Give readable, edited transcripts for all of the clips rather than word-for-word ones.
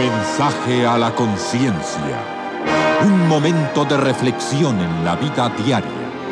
Mensaje a la conciencia. Un momento de reflexión en la vida diaria.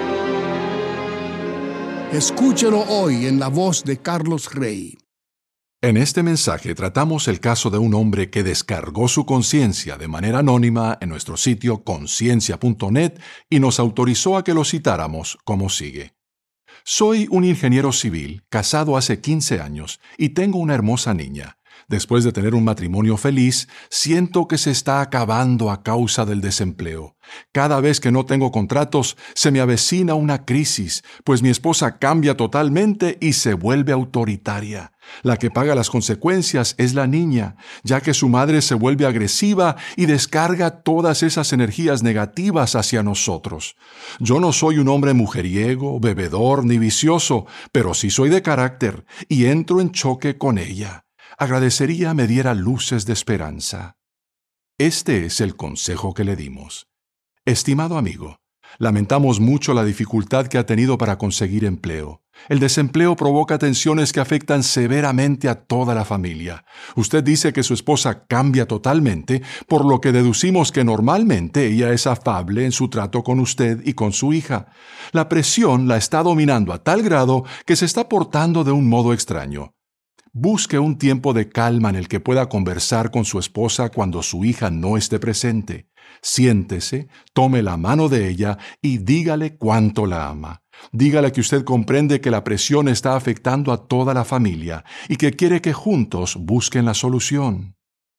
Escúchelo hoy en la voz de Carlos Rey. En este mensaje tratamos el caso de un hombre que descargó su conciencia de manera anónima en nuestro sitio conciencia.net y nos autorizó a que lo citáramos como sigue. Soy un ingeniero civil, casado hace 15 años, y tengo una hermosa niña. Después de tener un matrimonio feliz, siento que se está acabando a causa del desempleo. Cada vez que no tengo contratos, se me avecina una crisis, pues mi esposa cambia totalmente y se vuelve autoritaria. La que paga las consecuencias es la niña, ya que su madre se vuelve agresiva y descarga todas esas energías negativas hacia nosotros. Yo no soy un hombre mujeriego, bebedor ni vicioso, pero sí soy de carácter y entro en choque con ella. Agradecería me diera luces de esperanza. Este es el consejo que le dimos. Estimado amigo, lamentamos mucho la dificultad que ha tenido para conseguir empleo. El desempleo provoca tensiones que afectan severamente a toda la familia. Usted dice que su esposa cambia totalmente, por lo que deducimos que normalmente ella es afable en su trato con usted y con su hija. La presión la está dominando a tal grado que se está portando de un modo extraño. Busque un tiempo de calma en el que pueda conversar con su esposa cuando su hija no esté presente. Siéntese, tome la mano de ella y dígale cuánto la ama. Dígale que usted comprende que la presión está afectando a toda la familia y que quiere que juntos busquen la solución.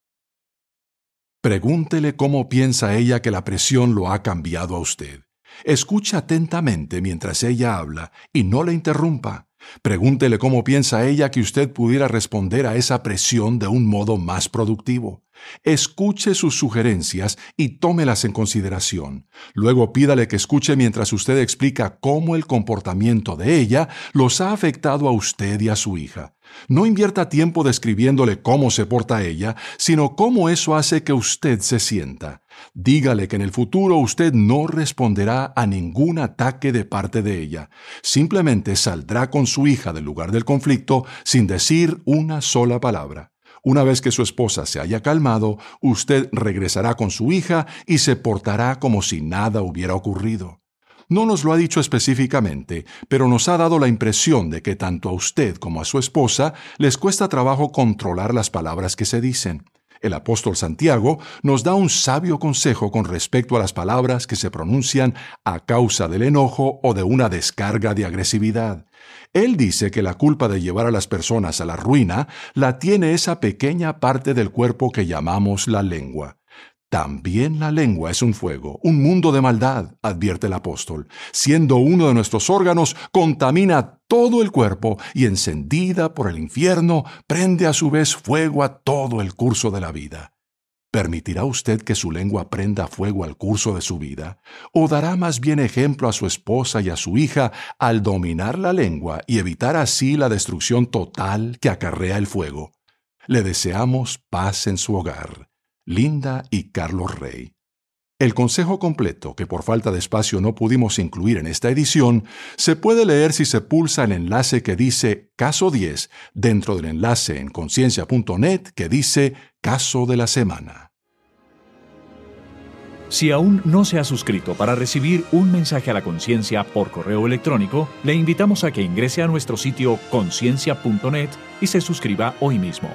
Pregúntele cómo piensa ella que la presión lo ha cambiado a usted. Escuche atentamente mientras ella habla y no le interrumpa. Pregúntele cómo piensa ella que usted pudiera responder a esa presión de un modo más productivo. Escuche sus sugerencias y tómelas en consideración. Luego pídale que escuche mientras usted explica cómo el comportamiento de ella los ha afectado a usted y a su hija. No invierta tiempo describiéndole cómo se porta ella, sino cómo eso hace que usted se sienta. Dígale que en el futuro usted no responderá a ningún ataque de parte de ella. Simplemente saldrá con su hija del lugar del conflicto sin decir una sola palabra. Una vez que su esposa se haya calmado, usted regresará con su hija y se portará como si nada hubiera ocurrido. No nos lo ha dicho específicamente, pero nos ha dado la impresión de que tanto a usted como a su esposa les cuesta trabajo controlar las palabras que se dicen. El apóstol Santiago nos da un sabio consejo con respecto a las palabras que se pronuncian a causa del enojo o de una descarga de agresividad. Él dice que la culpa de llevar a las personas a la ruina la tiene esa pequeña parte del cuerpo que llamamos la lengua. También la lengua es un fuego, un mundo de maldad, advierte el apóstol. Siendo uno de nuestros órganos, contamina todo el cuerpo y encendida por el infierno, prende a su vez fuego a todo el curso de la vida. ¿Permitirá usted que su lengua prenda fuego al curso de su vida? ¿O dará más bien ejemplo a su esposa y a su hija al dominar la lengua y evitar así la destrucción total que acarrea el fuego? Le deseamos paz en su hogar. Linda y Carlos Rey. El consejo completo, que por falta de espacio no pudimos incluir en esta edición, se puede leer si se pulsa el enlace que dice Caso 10 dentro del enlace en conciencia.net que dice Caso de la Semana. Si aún no se ha suscrito para recibir un mensaje a la conciencia por correo electrónico, le invitamos a que ingrese a nuestro sitio conciencia.net y se suscriba hoy mismo.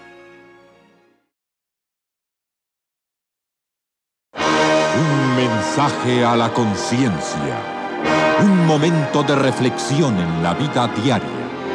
Un mensaje a la conciencia. Un momento de reflexión en la vida diaria.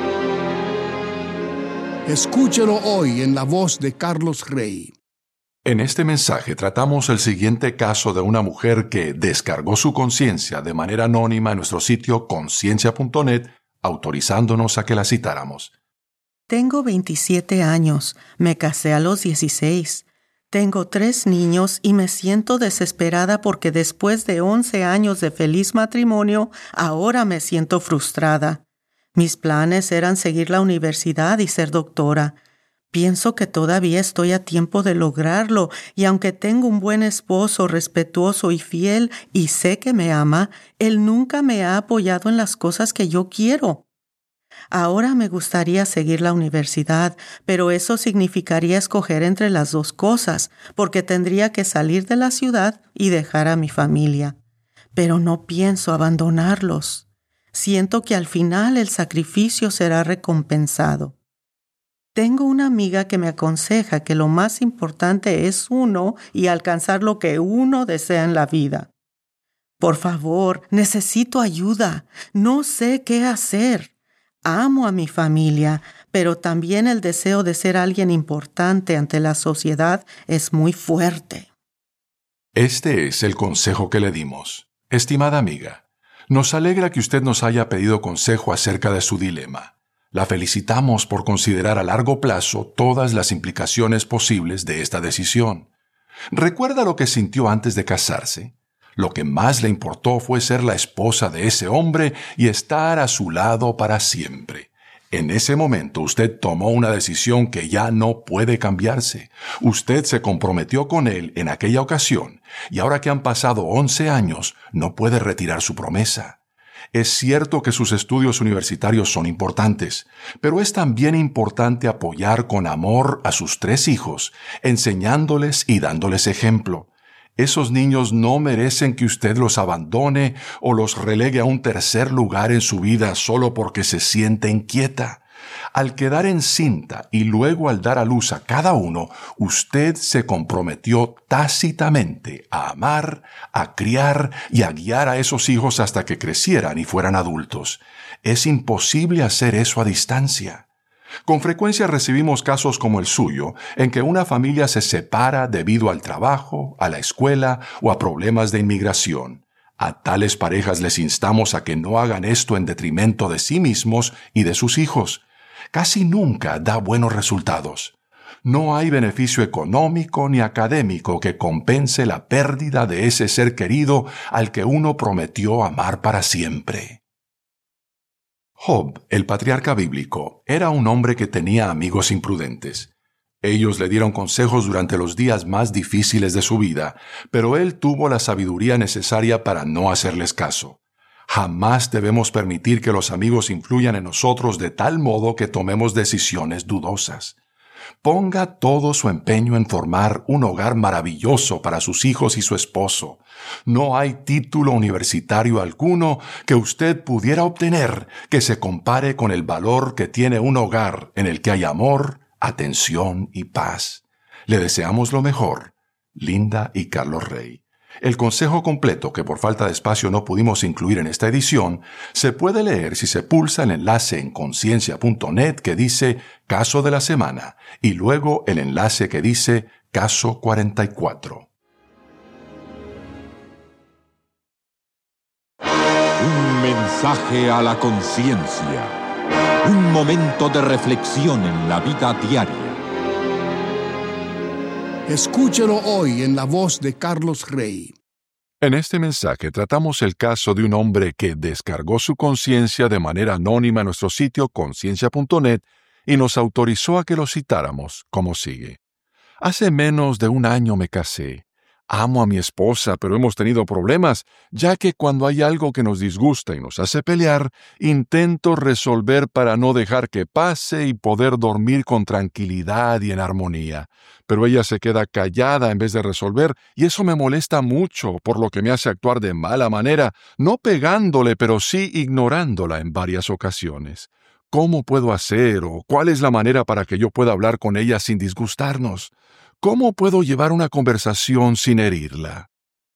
Escúchelo hoy en la voz de Carlos Rey. En este mensaje tratamos el siguiente caso de una mujer que descargó su conciencia de manera anónima en nuestro sitio conciencia.net, autorizándonos a que la citáramos. Tengo 27 años, me casé a los 16. Tengo 3 niños y me siento desesperada porque después de 11 años de feliz matrimonio, ahora me siento frustrada. Mis planes eran seguir la universidad y ser doctora. Pienso que todavía estoy a tiempo de lograrlo y aunque tengo un buen esposo respetuoso y fiel y sé que me ama, él nunca me ha apoyado en las cosas que yo quiero. Ahora me gustaría seguir la universidad, pero eso significaría escoger entre las dos cosas, porque tendría que salir de la ciudad y dejar a mi familia. Pero no pienso abandonarlos. Siento que al final el sacrificio será recompensado. Tengo una amiga que me aconseja que lo más importante es uno y alcanzar lo que uno desea en la vida. Por favor, necesito ayuda. No sé qué hacer. Amo a mi familia, pero también el deseo de ser alguien importante ante la sociedad es muy fuerte. Este es el consejo que le dimos. Estimada amiga, nos alegra que usted nos haya pedido consejo acerca de su dilema. La felicitamos por considerar a largo plazo todas las implicaciones posibles de esta decisión. ¿Recuerda lo que sintió antes de casarse? Lo que más le importó fue ser la esposa de ese hombre y estar a su lado para siempre. En ese momento usted tomó una decisión que ya no puede cambiarse. Usted se comprometió con él en aquella ocasión y ahora que han pasado 11 años no puede retirar su promesa. Es cierto que sus estudios universitarios son importantes, pero es también importante apoyar con amor a sus 3 hijos, enseñándoles y dándoles ejemplo. Esos niños no merecen que usted los abandone o los relegue a un tercer lugar en su vida solo porque se siente inquieta. Al quedar encinta y luego al dar a luz a cada uno, usted se comprometió tácitamente a amar, a criar y a guiar a esos hijos hasta que crecieran y fueran adultos. Es imposible hacer eso a distancia. Con frecuencia recibimos casos como el suyo, en que una familia se separa debido al trabajo, a la escuela o a problemas de inmigración. A tales parejas les instamos a que no hagan esto en detrimento de sí mismos y de sus hijos. Casi nunca da buenos resultados. No hay beneficio económico ni académico que compense la pérdida de ese ser querido al que uno prometió amar para siempre. Job, el patriarca bíblico, era un hombre que tenía amigos imprudentes. Ellos le dieron consejos durante los días más difíciles de su vida, pero él tuvo la sabiduría necesaria para no hacerles caso. Jamás debemos permitir que los amigos influyan en nosotros de tal modo que tomemos decisiones dudosas. Ponga todo su empeño en formar un hogar maravilloso para sus hijos y su esposo. No hay título universitario alguno que usted pudiera obtener que se compare con el valor que tiene un hogar en el que hay amor, atención y paz. Le deseamos lo mejor. Linda y Carlos Rey. El consejo completo, que por falta de espacio no pudimos incluir en esta edición, se puede leer si se pulsa el enlace en conciencia.net que dice Caso de la Semana y luego el enlace que dice Caso 44. Un mensaje a la conciencia. Un momento de reflexión en la vida diaria. Escúchelo hoy en la voz de Carlos Rey. En este mensaje tratamos el caso de un hombre que descargó su conciencia de manera anónima en nuestro sitio conciencia.net y nos autorizó a que lo citáramos como sigue. Hace menos de 1 año me casé. Amo a mi esposa, pero hemos tenido problemas, ya que cuando hay algo que nos disgusta y nos hace pelear, intento resolver para no dejar que pase y poder dormir con tranquilidad y en armonía. Pero ella se queda callada en vez de resolver, y eso me molesta mucho, por lo que me hace actuar de mala manera, no pegándole, pero sí ignorándola en varias ocasiones. ¿Cómo puedo hacer o cuál es la manera para que yo pueda hablar con ella sin disgustarnos? ¿Cómo puedo llevar una conversación sin herirla?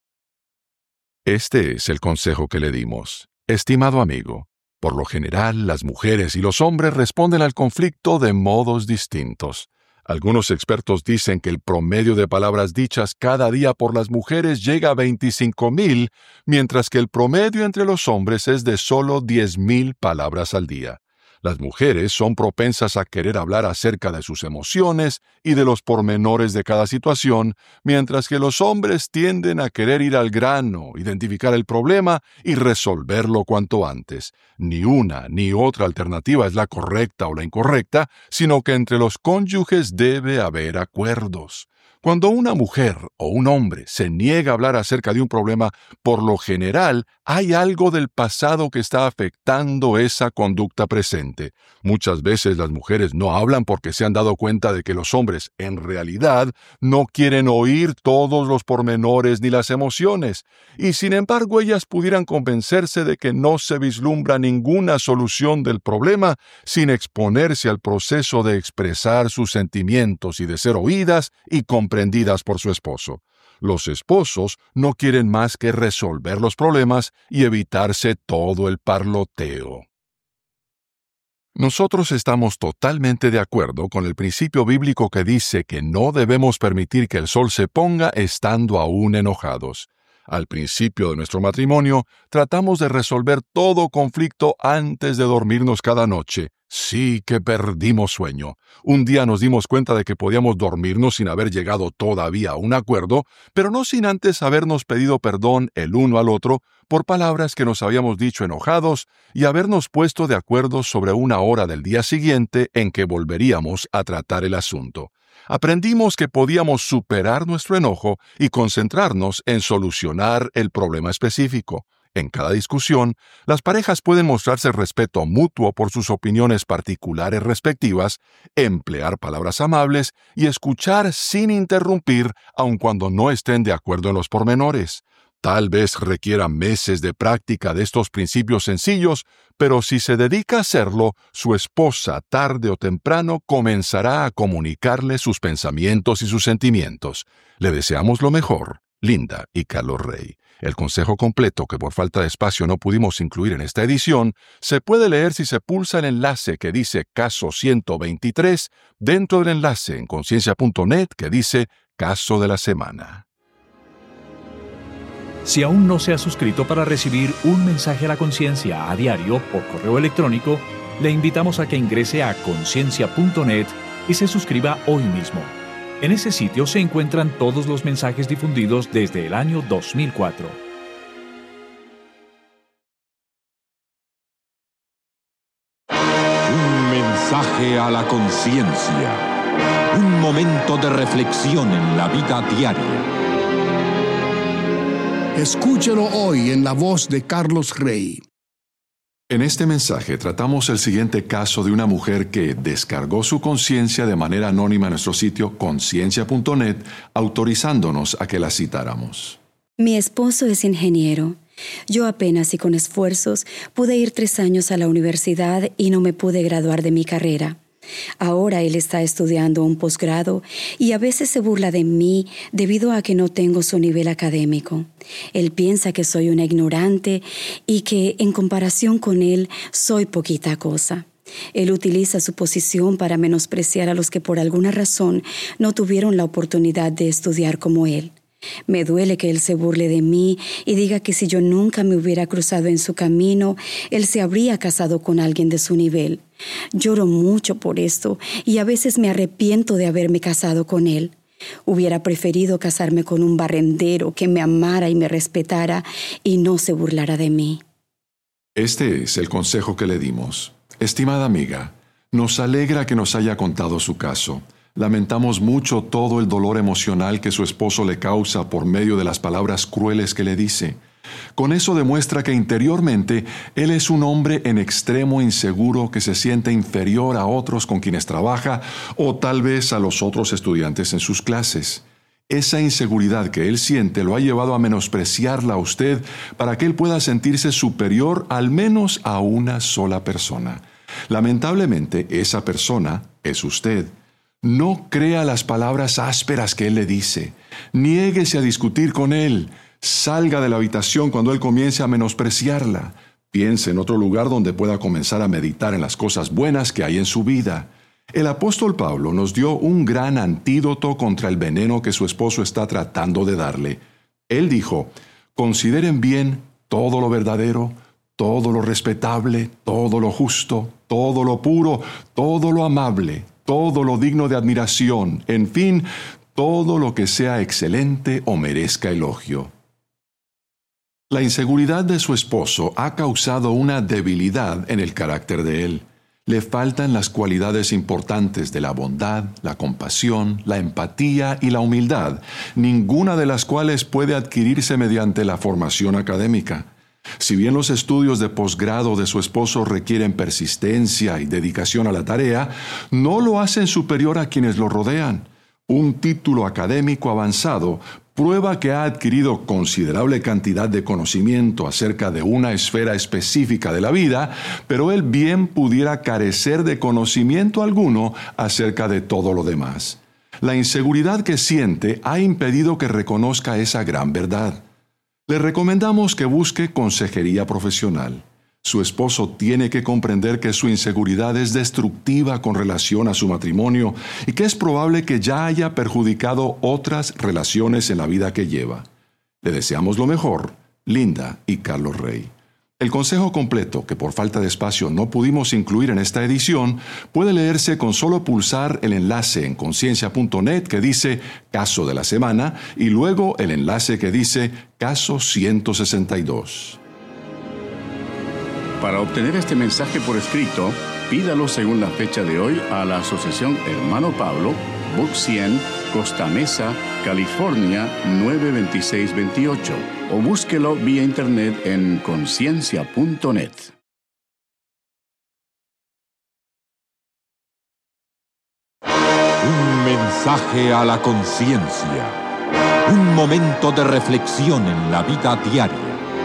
Este es el consejo que le dimos. Estimado amigo, por lo general las mujeres y los hombres responden al conflicto de modos distintos. Algunos expertos dicen que el promedio de palabras dichas cada día por las mujeres llega a 25,000, mientras que el promedio entre los hombres es de solo 10,000 palabras al día. Las mujeres son propensas a querer hablar acerca de sus emociones y de los pormenores de cada situación, mientras que los hombres tienden a querer ir al grano, identificar el problema y resolverlo cuanto antes. Ni una ni otra alternativa es la correcta o la incorrecta, sino que entre los cónyuges debe haber acuerdos. Cuando una mujer o un hombre se niega a hablar acerca de un problema, por lo general hay algo del pasado que está afectando esa conducta presente. Muchas veces las mujeres no hablan porque se han dado cuenta de que los hombres, en realidad, no quieren oír todos los pormenores ni las emociones, y sin embargo ellas pudieran convencerse de que no se vislumbra ninguna solución del problema sin exponerse al proceso de expresar sus sentimientos y de ser oídas y comprendidas por su esposo. Los esposos no quieren más que resolver los problemas y evitarse todo el parloteo. Nosotros estamos totalmente de acuerdo con el principio bíblico que dice que no debemos permitir que el sol se ponga estando aún enojados. Al principio de nuestro matrimonio, tratamos de resolver todo conflicto antes de dormirnos cada noche. Sí que perdimos sueño. Un día nos dimos cuenta de que podíamos dormirnos sin haber llegado todavía a un acuerdo, pero no sin antes habernos pedido perdón el uno al otro por palabras que nos habíamos dicho enojados y habernos puesto de acuerdo sobre una hora del día siguiente en que volveríamos a tratar el asunto. Aprendimos que podíamos superar nuestro enojo y concentrarnos en solucionar el problema específico. En cada discusión, las parejas pueden mostrarse respeto mutuo por sus opiniones particulares respectivas, emplear palabras amables y escuchar sin interrumpir aun cuando no estén de acuerdo en los pormenores. Tal vez requiera meses de práctica de estos principios sencillos, pero si se dedica a hacerlo, su esposa tarde o temprano comenzará a comunicarle sus pensamientos y sus sentimientos. Le deseamos lo mejor, Linda y Carlos Rey. El consejo completo, que por falta de espacio no pudimos incluir en esta edición, se puede leer si se pulsa el enlace que dice Caso 123 dentro del enlace en conciencia.net que dice Caso de la Semana. Si aún no se ha suscrito para recibir un mensaje a la conciencia a diario por correo electrónico, le invitamos a que ingrese a conciencia.net y se suscriba hoy mismo. En ese sitio se encuentran todos los mensajes difundidos desde el año 2004. Un mensaje a la conciencia. Un momento de reflexión en la vida diaria. Escúchelo hoy en la voz de Carlos Rey. En este mensaje tratamos el siguiente caso de una mujer que descargó su conciencia de manera anónima en nuestro sitio conciencia.net, autorizándonos a que la citáramos. Mi esposo es ingeniero. Yo apenas y con esfuerzos pude ir 3 años a la universidad y no me pude graduar de mi carrera. Ahora él está estudiando un posgrado y a veces se burla de mí debido a que no tengo su nivel académico. Él piensa que soy una ignorante y que, en comparación con él, soy poquita cosa. Él utiliza su posición para menospreciar a los que por alguna razón no tuvieron la oportunidad de estudiar como él. Me duele que él se burle de mí y diga que si yo nunca me hubiera cruzado en su camino, él se habría casado con alguien de su nivel. Lloro mucho por esto y a veces me arrepiento de haberme casado con él. Hubiera preferido casarme con un barrendero que me amara y me respetara y no se burlara de mí. Este es el consejo que le dimos. Estimada amiga, nos alegra que nos haya contado su caso. Lamentamos mucho todo el dolor emocional que su esposo le causa por medio de las palabras crueles que le dice. Con eso demuestra que interiormente él es un hombre en extremo inseguro que se siente inferior a otros con quienes trabaja o tal vez a los otros estudiantes en sus clases. Esa inseguridad que él siente lo ha llevado a menospreciarla a usted para que él pueda sentirse superior al menos a una sola persona. Lamentablemente, esa persona es usted. No crea las palabras ásperas que él le dice. Niéguese a discutir con él. Salga de la habitación cuando él comience a menospreciarla. Piense en otro lugar donde pueda comenzar a meditar en las cosas buenas que hay en su vida. El apóstol Pablo nos dio un gran antídoto contra el veneno que su esposo está tratando de darle. Él dijo, consideren bien todo lo verdadero, todo lo respetable, todo lo justo, todo lo puro, todo lo amable, todo lo digno de admiración, en fin, todo lo que sea excelente o merezca elogio. La inseguridad de su esposo ha causado una debilidad en el carácter de él. Le faltan las cualidades importantes de la bondad, la compasión, la empatía y la humildad, ninguna de las cuales puede adquirirse mediante la formación académica. Si bien los estudios de posgrado de su esposo requieren persistencia y dedicación a la tarea, no lo hacen superior a quienes lo rodean. Un título académico avanzado prueba que ha adquirido considerable cantidad de conocimiento acerca de una esfera específica de la vida, pero él bien pudiera carecer de conocimiento alguno acerca de todo lo demás. La inseguridad que siente ha impedido que reconozca esa gran verdad. Le recomendamos que busque consejería profesional. Su esposo tiene que comprender que su inseguridad es destructiva con relación a su matrimonio y que es probable que ya haya perjudicado otras relaciones en la vida que lleva. Le deseamos lo mejor, Linda y Carlos Rey. El consejo completo, que por falta de espacio no pudimos incluir en esta edición, puede leerse con solo pulsar el enlace en conciencia.net que dice Caso de la Semana y luego el enlace que dice Caso 162. Para obtener este mensaje por escrito, pídalo según la fecha de hoy a la Asociación Hermano Pablo, Book 100, Costa Mesa, California 92628, o búsquelo vía internet en conciencia.net. Un mensaje a la conciencia. Un momento de reflexión en la vida diaria.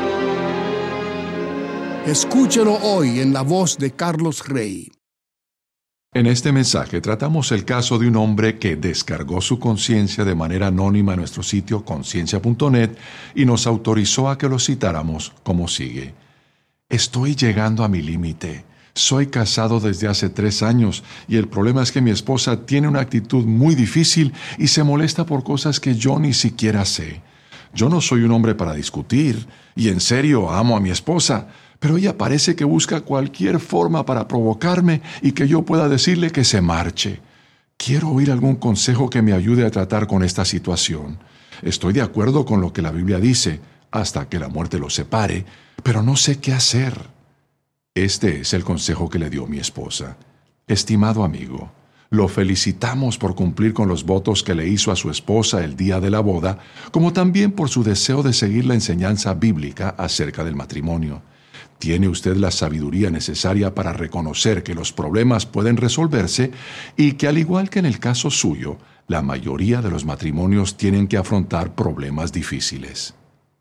Escúchelo hoy en la voz de Carlos Rey. En este mensaje tratamos el caso de un hombre que descargó su conciencia de manera anónima en nuestro sitio conciencia.net y nos autorizó a que lo citáramos como sigue. Estoy llegando a mi límite. Soy casado desde hace 3 años y el problema es que mi esposa tiene una actitud muy difícil y se molesta por cosas que yo ni siquiera sé. Yo no soy un hombre para discutir y en serio amo a mi esposa, pero ella parece que busca cualquier forma para provocarme y que yo pueda decirle que se marche. Quiero oír algún consejo que me ayude a tratar con esta situación. Estoy de acuerdo con lo que la Biblia dice, hasta que la muerte los separe, pero no sé qué hacer. Este es el consejo que le dio mi esposa. Estimado amigo, lo felicitamos por cumplir con los votos que le hizo a su esposa el día de la boda, como también por su deseo de seguir la enseñanza bíblica acerca del matrimonio. Tiene usted la sabiduría necesaria para reconocer que los problemas pueden resolverse y que, al igual que en el caso suyo, la mayoría de los matrimonios tienen que afrontar problemas difíciles.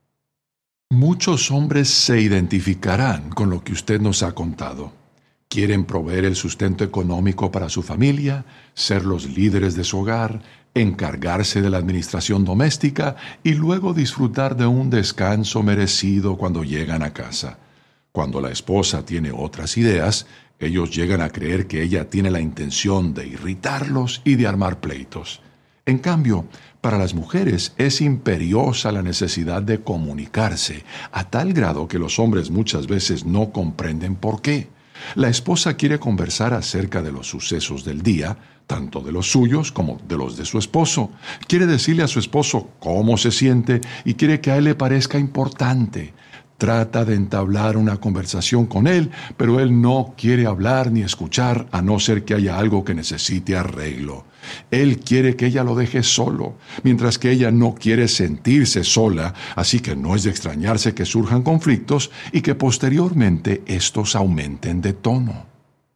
Muchos hombres se identificarán con lo que usted nos ha contado. Quieren proveer el sustento económico para su familia, ser los líderes de su hogar, encargarse de la administración doméstica y luego disfrutar de un descanso merecido cuando llegan a casa. Cuando la esposa tiene otras ideas, ellos llegan a creer que ella tiene la intención de irritarlos y de armar pleitos. En cambio, para las mujeres es imperiosa la necesidad de comunicarse, a tal grado que los hombres muchas veces no comprenden por qué. La esposa quiere conversar acerca de los sucesos del día, tanto de los suyos como de los de su esposo. Quiere decirle a su esposo cómo se siente y quiere que a él le parezca importante. Trata de entablar una conversación con él, pero él no quiere hablar ni escuchar a no ser que haya algo que necesite arreglo. Él quiere que ella lo deje solo, mientras que ella no quiere sentirse sola, así que no es de extrañarse que surjan conflictos y que posteriormente estos aumenten de tono.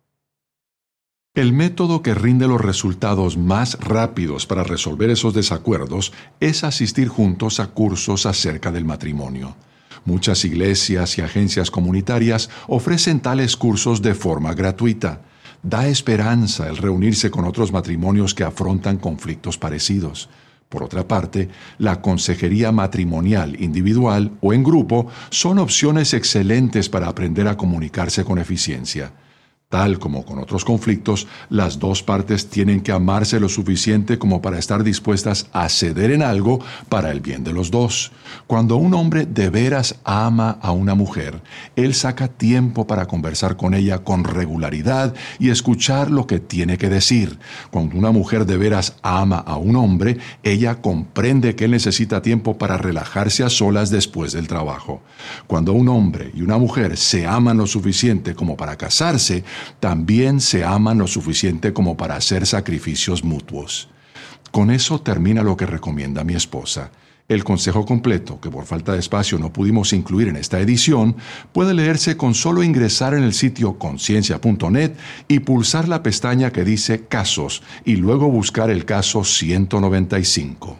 El método que rinde los resultados más rápidos para resolver esos desacuerdos es asistir juntos a cursos acerca del matrimonio. Muchas iglesias y agencias comunitarias ofrecen tales cursos de forma gratuita. Da esperanza el reunirse con otros matrimonios que afrontan conflictos parecidos. Por otra parte, la consejería matrimonial individual o en grupo son opciones excelentes para aprender a comunicarse con eficiencia. Tal como con otros conflictos, las dos partes tienen que amarse lo suficiente como para estar dispuestas a ceder en algo para el bien de los dos. Cuando un hombre de veras ama a una mujer, él saca tiempo para conversar con ella con regularidad y escuchar lo que tiene que decir. Cuando una mujer de veras ama a un hombre, ella comprende que él necesita tiempo para relajarse a solas después del trabajo. Cuando un hombre y una mujer se aman lo suficiente como para casarse, también se aman lo suficiente como para hacer sacrificios mutuos. Con eso termina lo que recomienda mi esposa. El consejo completo, que por falta de espacio no pudimos incluir en esta edición, puede leerse con solo ingresar en el sitio conciencia.net y pulsar la pestaña que dice Casos y luego buscar el caso 195.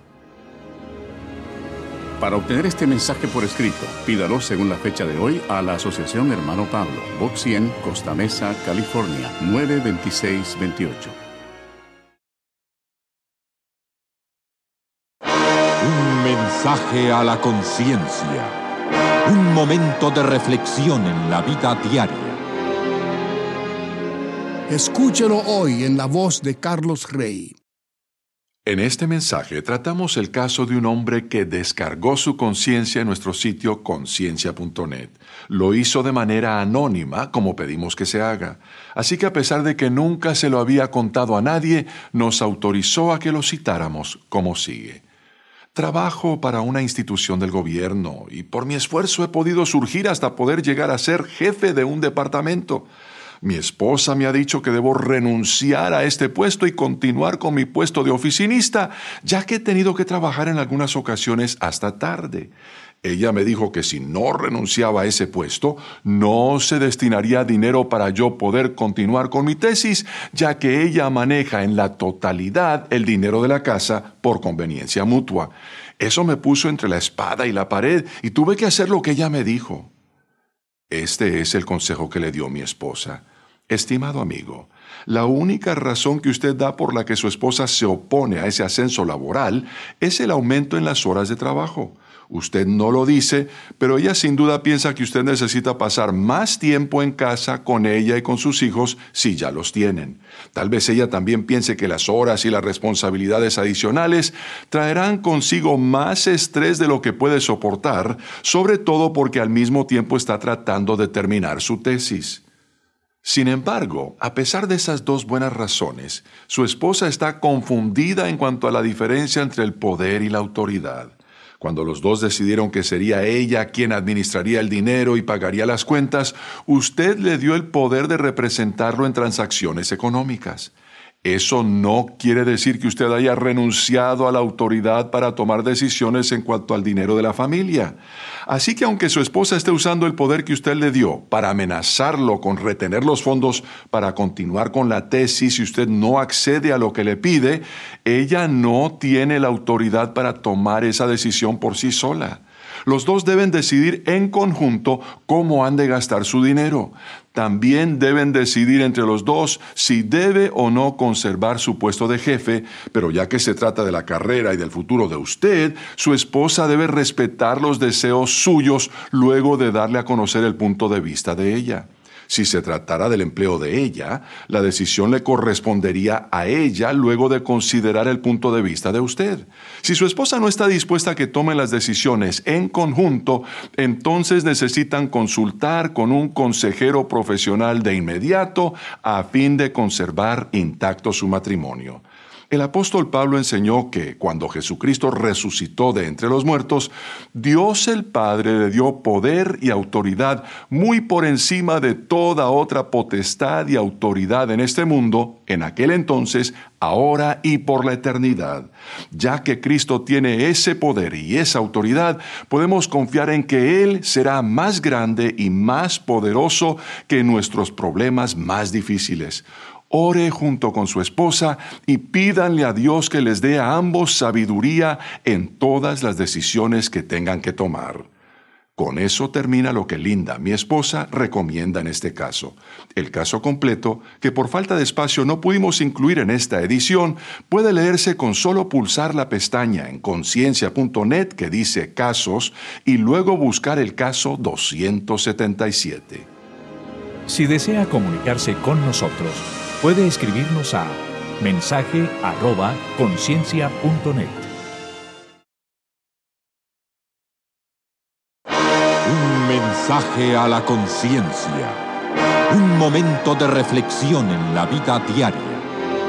Para obtener este mensaje por escrito, pídalo según la fecha de hoy a la Asociación Hermano Pablo, Box 100, Costa Mesa, California, 92628. Un mensaje a la conciencia. Un momento de reflexión en la vida diaria. Escúchelo hoy en la voz de Carlos Rey. En este mensaje tratamos el caso de un hombre que descargó su conciencia en nuestro sitio conciencia.net. Lo hizo de manera anónima, como pedimos que se haga. Así que a pesar de que nunca se lo había contado a nadie, nos autorizó a que lo citáramos como sigue. Trabajo para una institución del gobierno y por mi esfuerzo he podido surgir hasta poder llegar a ser jefe de un departamento. Mi esposa me ha dicho que debo renunciar a este puesto y continuar con mi puesto de oficinista, ya que he tenido que trabajar en algunas ocasiones hasta tarde. Ella me dijo que si no renunciaba a ese puesto, no se destinaría dinero para yo poder continuar con mi tesis, ya que ella maneja en la totalidad el dinero de la casa por conveniencia mutua. Eso me puso entre la espada y la pared y tuve que hacer lo que ella me dijo. Este es el consejo que le dio mi esposa. Estimado amigo, la única razón que usted da por la que su esposa se opone a ese ascenso laboral es el aumento en las horas de trabajo. Usted no lo dice, pero ella sin duda piensa que usted necesita pasar más tiempo en casa con ella y con sus hijos si ya los tienen. Tal vez ella también piense que las horas y las responsabilidades adicionales traerán consigo más estrés de lo que puede soportar, sobre todo porque al mismo tiempo está tratando de terminar su tesis. Sin embargo, a pesar de esas dos buenas razones, su esposa está confundida en cuanto a la diferencia entre el poder y la autoridad. Cuando los dos decidieron que sería ella quien administraría el dinero y pagaría las cuentas, usted le dio el poder de representarlo en transacciones económicas. Eso no quiere decir que usted haya renunciado a la autoridad para tomar decisiones en cuanto al dinero de la familia. Así que aunque su esposa esté usando el poder que usted le dio para amenazarlo con retener los fondos para continuar con la tesis si usted no accede a lo que le pide, ella no tiene la autoridad para tomar esa decisión por sí sola. Los dos deben decidir en conjunto cómo han de gastar su dinero. También deben decidir entre los dos si debe o no conservar su puesto de jefe, pero ya que se trata de la carrera y del futuro de usted, su esposa debe respetar los deseos suyos luego de darle a conocer el punto de vista de ella. Si se tratara del empleo de ella, la decisión le correspondería a ella luego de considerar el punto de vista de usted. Si su esposa no está dispuesta a que tomen las decisiones en conjunto, entonces necesitan consultar con un consejero profesional de inmediato a fin de conservar intacto su matrimonio. El apóstol Pablo enseñó que cuando Jesucristo resucitó de entre los muertos, Dios el Padre le dio poder y autoridad muy por encima de toda otra potestad y autoridad en este mundo, en aquel entonces, ahora y por la eternidad. Ya que Cristo tiene ese poder y esa autoridad, podemos confiar en que Él será más grande y más poderoso que nuestros problemas más difíciles. Ore junto con su esposa y pídanle a Dios que les dé a ambos sabiduría en todas las decisiones que tengan que tomar. Con eso termina lo que Linda, mi esposa, recomienda en este caso. El caso completo, que por falta de espacio no pudimos incluir en esta edición, puede leerse con solo pulsar la pestaña en conciencia.net que dice Casos y luego buscar el caso 277. Si desea comunicarse con nosotros, puede escribirnos a mensaje@conciencia.net. Un mensaje a la conciencia. Un momento de reflexión en la vida diaria.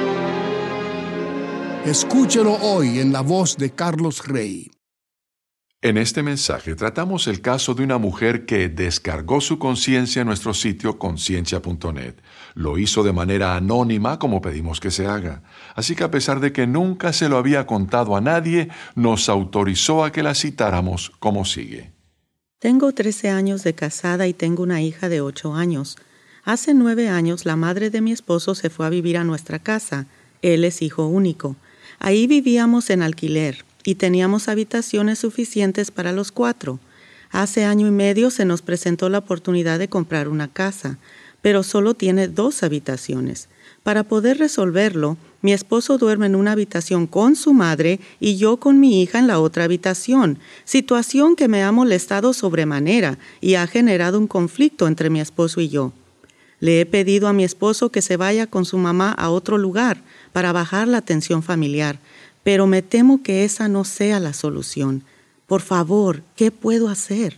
Escúchelo hoy en la voz de Carlos Rey. En este mensaje tratamos el caso de una mujer que descargó su conciencia en nuestro sitio conciencia.net. Lo hizo de manera anónima, como pedimos que se haga. Así que a pesar de que nunca se lo había contado a nadie, nos autorizó a que la citáramos como sigue. Tengo 13 años de casada y tengo una hija de 8 años. Hace 9 años la madre de mi esposo se fue a vivir a nuestra casa. Él es hijo único. Ahí vivíamos en alquiler y teníamos habitaciones suficientes para los 4. Hace año y medio se nos presentó la oportunidad de comprar una casa, pero solo tiene 2 habitaciones. Para poder resolverlo, mi esposo duerme en una habitación con su madre y yo con mi hija en la otra habitación, situación que me ha molestado sobremanera y ha generado un conflicto entre mi esposo y yo. Le he pedido a mi esposo que se vaya con su mamá a otro lugar para bajar la tensión familiar, pero me temo que esa no sea la solución. Por favor, ¿qué puedo hacer?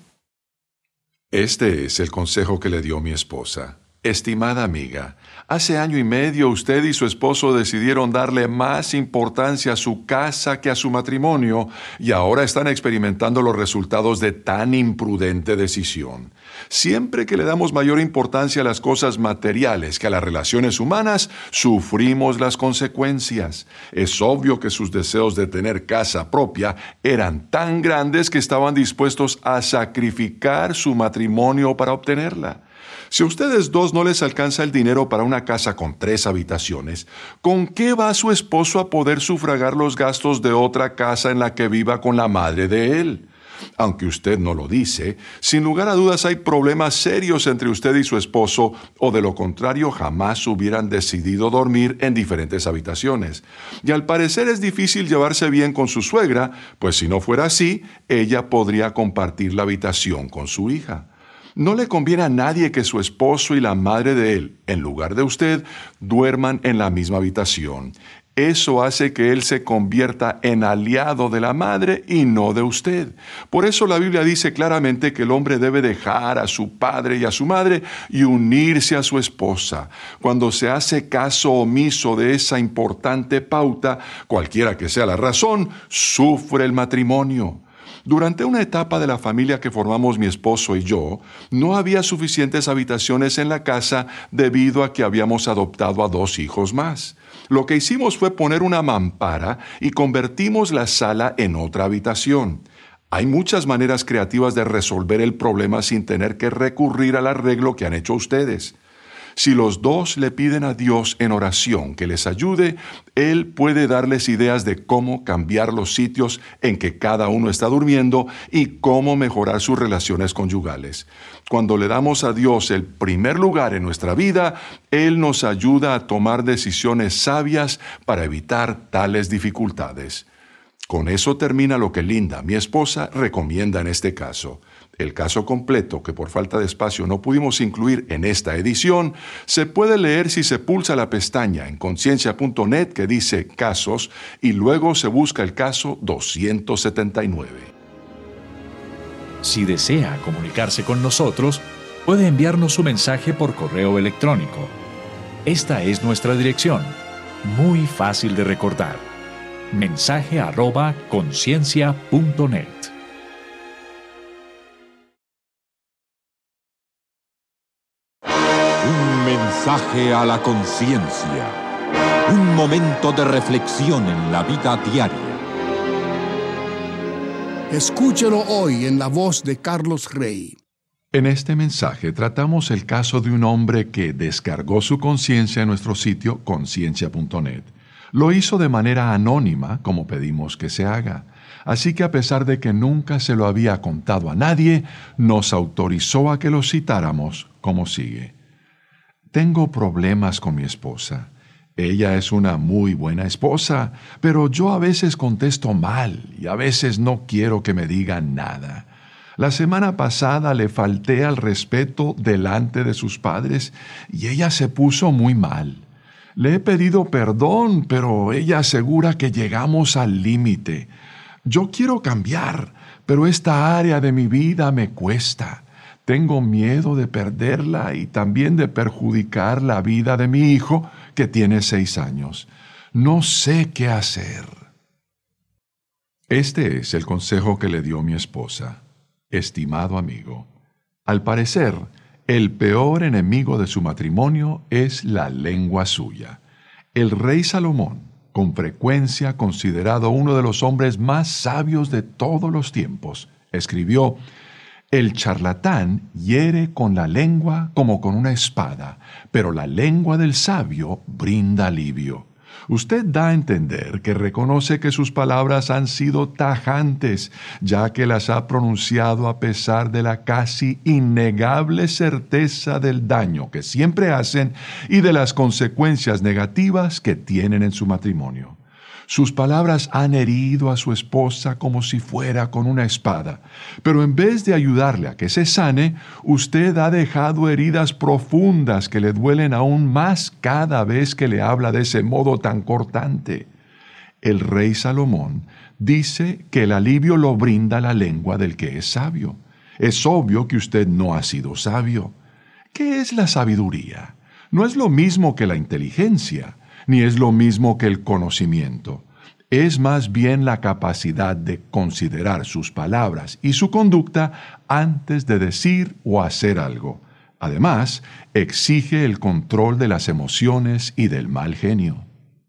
Este es el consejo que le dio mi esposa. Estimada amiga, hace año y medio usted y su esposo decidieron darle más importancia a su casa que a su matrimonio y ahora están experimentando los resultados de tan imprudente decisión. Siempre que le damos mayor importancia a las cosas materiales que a las relaciones humanas, sufrimos las consecuencias. Es obvio que sus deseos de tener casa propia eran tan grandes que estaban dispuestos a sacrificar su matrimonio para obtenerla. Si a ustedes dos no les alcanza el dinero para una casa con 3 habitaciones, ¿con qué va su esposo a poder sufragar los gastos de otra casa en la que viva con la madre de él? Aunque usted no lo dice, sin lugar a dudas hay problemas serios entre usted y su esposo, o de lo contrario jamás hubieran decidido dormir en diferentes habitaciones. Y al parecer es difícil llevarse bien con su suegra, pues si no fuera así, ella podría compartir la habitación con su hija. No le conviene a nadie que su esposo y la madre de él, en lugar de usted, duerman en la misma habitación. Eso hace que él se convierta en aliado de la madre y no de usted. Por eso la Biblia dice claramente que el hombre debe dejar a su padre y a su madre y unirse a su esposa. Cuando se hace caso omiso de esa importante pauta, cualquiera que sea la razón, sufre el matrimonio. Durante una etapa de la familia que formamos mi esposo y yo, no había suficientes habitaciones en la casa debido a que habíamos adoptado a 2 hijos más. Lo que hicimos fue poner una mampara y convertimos la sala en otra habitación. Hay muchas maneras creativas de resolver el problema sin tener que recurrir al arreglo que han hecho ustedes. Si los dos le piden a Dios en oración que les ayude, Él puede darles ideas de cómo cambiar los sitios en que cada uno está durmiendo y cómo mejorar sus relaciones conyugales. Cuando le damos a Dios el primer lugar en nuestra vida, Él nos ayuda a tomar decisiones sabias para evitar tales dificultades. Con eso termina lo que Linda, mi esposa, recomienda en este caso. El caso completo, que por falta de espacio no pudimos incluir en esta edición, se puede leer si se pulsa la pestaña en conciencia.net que dice Casos y luego se busca el caso 279. Si desea comunicarse con nosotros, puede enviarnos su mensaje por correo electrónico. Esta es nuestra dirección, muy fácil de recordar. mensaje@conciencia.net. Un mensaje a la conciencia. Un momento de reflexión en la vida diaria. Escúchelo hoy en la voz de Carlos Rey. En este mensaje tratamos el caso de un hombre que descargó su conciencia en nuestro sitio conciencia.net. Lo hizo de manera anónima, como pedimos que se haga. Así que a pesar de que nunca se lo había contado a nadie, nos autorizó a que lo citáramos como sigue. Tengo problemas con mi esposa. Ella es una muy buena esposa, pero yo a veces contesto mal y a veces no quiero que me digan nada. La semana pasada le falté al respeto delante de sus padres y ella se puso muy mal. Le he pedido perdón, pero ella asegura que llegamos al límite. Yo quiero cambiar, pero esta área de mi vida me cuesta. Tengo miedo de perderla y también de perjudicar la vida de mi hijo, que tiene 6 años. No sé qué hacer. Este es el consejo que le dio mi esposa. Estimado amigo, al parecer, el peor enemigo de su matrimonio es la lengua suya. El rey Salomón, con frecuencia considerado uno de los hombres más sabios de todos los tiempos, escribió: el charlatán hiere con la lengua como con una espada, pero la lengua del sabio brinda alivio. Usted da a entender que reconoce que sus palabras han sido tajantes, ya que las ha pronunciado a pesar de la casi innegable certeza del daño que siempre hacen y de las consecuencias negativas que tienen en su matrimonio. Sus palabras han herido a su esposa como si fuera con una espada, pero en vez de ayudarle a que se sane, usted ha dejado heridas profundas que le duelen aún más cada vez que le habla de ese modo tan cortante. El rey Salomón dice que el alivio lo brinda la lengua del que es sabio. Es obvio que usted no ha sido sabio. ¿Qué es la sabiduría? No es lo mismo que la inteligencia, ni es lo mismo que el conocimiento. Es más bien la capacidad de considerar sus palabras y su conducta antes de decir o hacer algo. Además, exige el control de las emociones y del mal genio.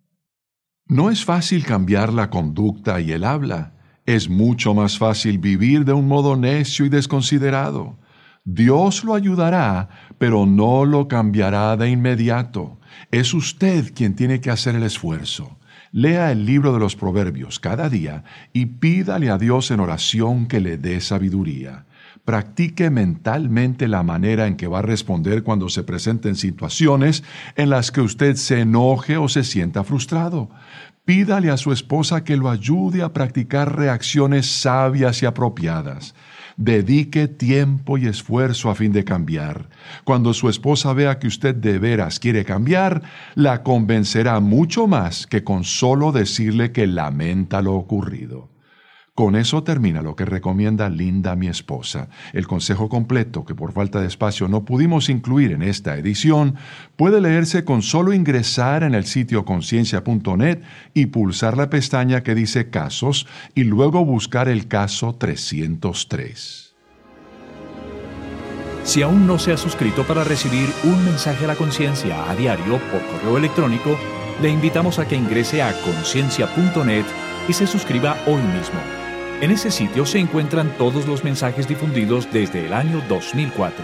No es fácil cambiar la conducta y el habla. Es mucho más fácil vivir de un modo necio y desconsiderado. Dios lo ayudará, pero no lo cambiará de inmediato. Es usted quien tiene que hacer el esfuerzo. Lea el libro de los Proverbios cada día y pídale a Dios en oración que le dé sabiduría. Practique mentalmente la manera en que va a responder cuando se presenten situaciones en las que usted se enoje o se sienta frustrado. Pídale a su esposa que lo ayude a practicar reacciones sabias y apropiadas. Dedique tiempo y esfuerzo a fin de cambiar. Cuando su esposa vea que usted de veras quiere cambiar, la convencerá mucho más que con solo decirle que lamenta lo ocurrido. Con eso termina lo que recomienda Linda, mi esposa. El consejo completo, que por falta de espacio no pudimos incluir en esta edición, puede leerse con solo ingresar en el sitio conciencia.net y pulsar la pestaña que dice Casos y luego buscar el caso 303. Si aún no se ha suscrito para recibir un mensaje a la conciencia a diario por correo electrónico, le invitamos a que ingrese a conciencia.net y se suscriba hoy mismo. En ese sitio se encuentran todos los mensajes difundidos desde el año 2004.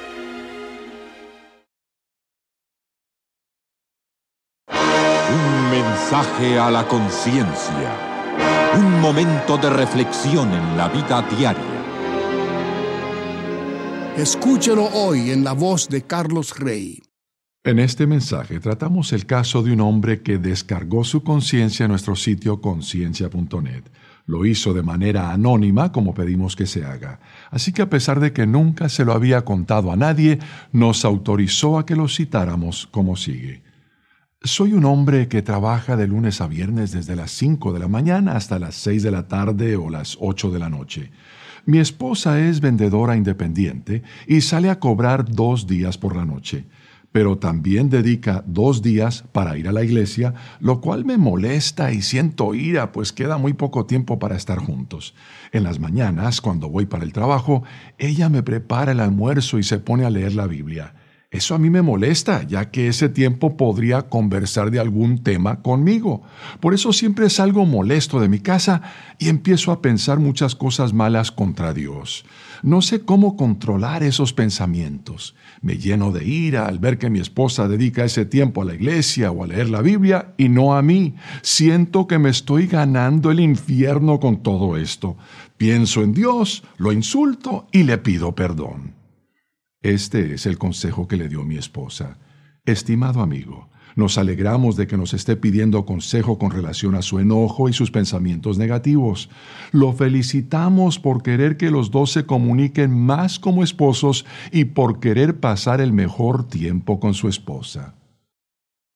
Un mensaje a la conciencia. Un momento de reflexión en la vida diaria. Escúchelo hoy en la voz de Carlos Rey. En este mensaje tratamos el caso de un hombre que descargó su conciencia en nuestro sitio conciencia.net. Lo hizo de manera anónima, como pedimos que se haga. Así que a pesar de que nunca se lo había contado a nadie, nos autorizó a que lo citáramos como sigue. Soy un hombre que trabaja de lunes a viernes desde las 5 de la mañana hasta las 6 de la tarde o las 8 de la noche. Mi esposa es vendedora independiente y sale a cobrar 2 días por la noche, pero también dedica 2 días para ir a la iglesia, lo cual me molesta y siento ira, pues queda muy poco tiempo para estar juntos. En las mañanas, cuando voy para el trabajo, ella me prepara el almuerzo y se pone a leer la Biblia. Eso a mí me molesta, ya que ese tiempo podría conversar de algún tema conmigo. Por eso siempre salgo molesto de mi casa y empiezo a pensar muchas cosas malas contra Dios. No sé cómo controlar esos pensamientos. Me lleno de ira al ver que mi esposa dedica ese tiempo a la iglesia o a leer la Biblia y no a mí. Siento que me estoy ganando el infierno con todo esto. Pienso en Dios, lo insulto y le pido perdón. Este es el consejo que le dio mi esposa. Estimado amigo, nos alegramos de que nos esté pidiendo consejo con relación a su enojo y sus pensamientos negativos. Lo felicitamos por querer que los dos se comuniquen más como esposos y por querer pasar el mejor tiempo con su esposa.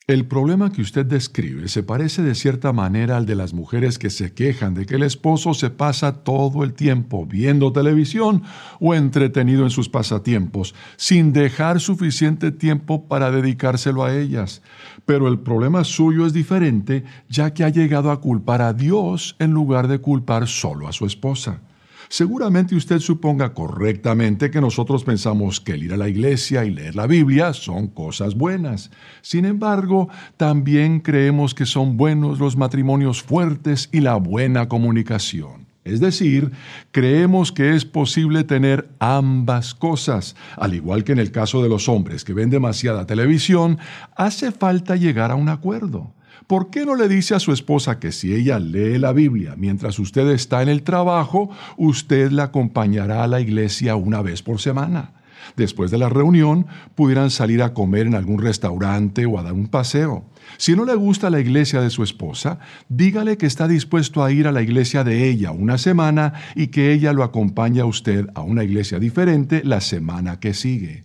El problema que usted describe se parece de cierta manera al de las mujeres que se quejan de que el esposo se pasa todo el tiempo viendo televisión o entretenido en sus pasatiempos, sin dejar suficiente tiempo para dedicárselo a ellas. Pero el problema suyo es diferente, ya que ha llegado a culpar a Dios en lugar de culpar solo a su esposa. Seguramente usted suponga correctamente que nosotros pensamos que el ir a la iglesia y leer la Biblia son cosas buenas. Sin embargo, también creemos que son buenos los matrimonios fuertes y la buena comunicación. Es decir, creemos que es posible tener ambas cosas. Al igual que en el caso de los hombres que ven demasiada televisión, hace falta llegar a un acuerdo. ¿Por qué no le dice a su esposa que si ella lee la Biblia mientras usted está en el trabajo, usted la acompañará a la iglesia una vez por semana? Después de la reunión, pudieran salir a comer en algún restaurante o a dar un paseo. Si no le gusta la iglesia de su esposa, dígale que está dispuesto a ir a la iglesia de ella una semana y que ella lo acompañe a usted a una iglesia diferente la semana que sigue.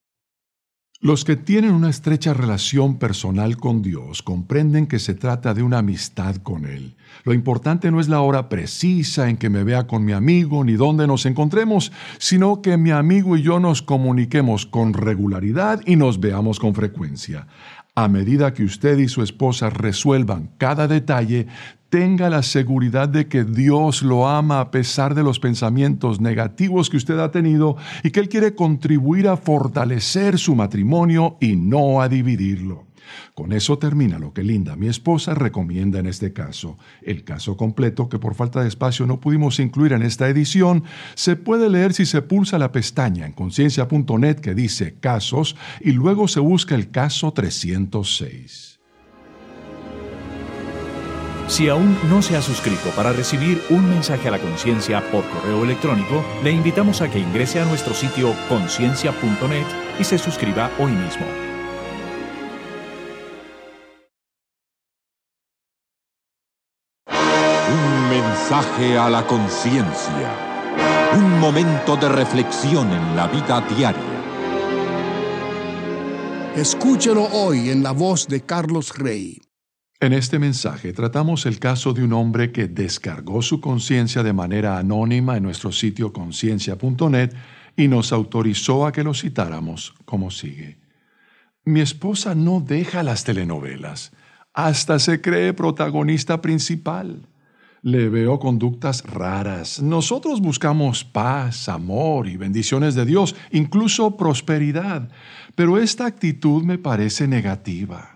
Los que tienen una estrecha relación personal con Dios comprenden que se trata de una amistad con Él. Lo importante no es la hora precisa en que me vea con mi amigo ni dónde nos encontremos, sino que mi amigo y yo nos comuniquemos con regularidad y nos veamos con frecuencia. A medida que usted y su esposa resuelvan cada detalle, tenga la seguridad de que Dios lo ama a pesar de los pensamientos negativos que usted ha tenido y que Él quiere contribuir a fortalecer su matrimonio y no a dividirlo. Con eso termina lo que Linda, mi esposa, recomienda en este caso. El caso completo, que por falta de espacio no pudimos incluir en esta edición, se puede leer si se pulsa la pestaña en conciencia.net que dice Casos y luego se busca el caso 306. Si aún no se ha suscrito para recibir un mensaje a la conciencia por correo electrónico, le invitamos a que ingrese a nuestro sitio conciencia.net y se suscriba hoy mismo. Un mensaje a la conciencia. Un momento de reflexión en la vida diaria. Escúchelo hoy en la voz de Carlos Rey. En este mensaje tratamos el caso de un hombre que descargó su conciencia de manera anónima en nuestro sitio conciencia.net y nos autorizó a que lo citáramos como sigue. Mi esposa no deja las telenovelas, hasta se cree protagonista principal. Le veo conductas raras. Nosotros buscamos paz, amor y bendiciones de Dios, incluso prosperidad, pero esta actitud me parece negativa.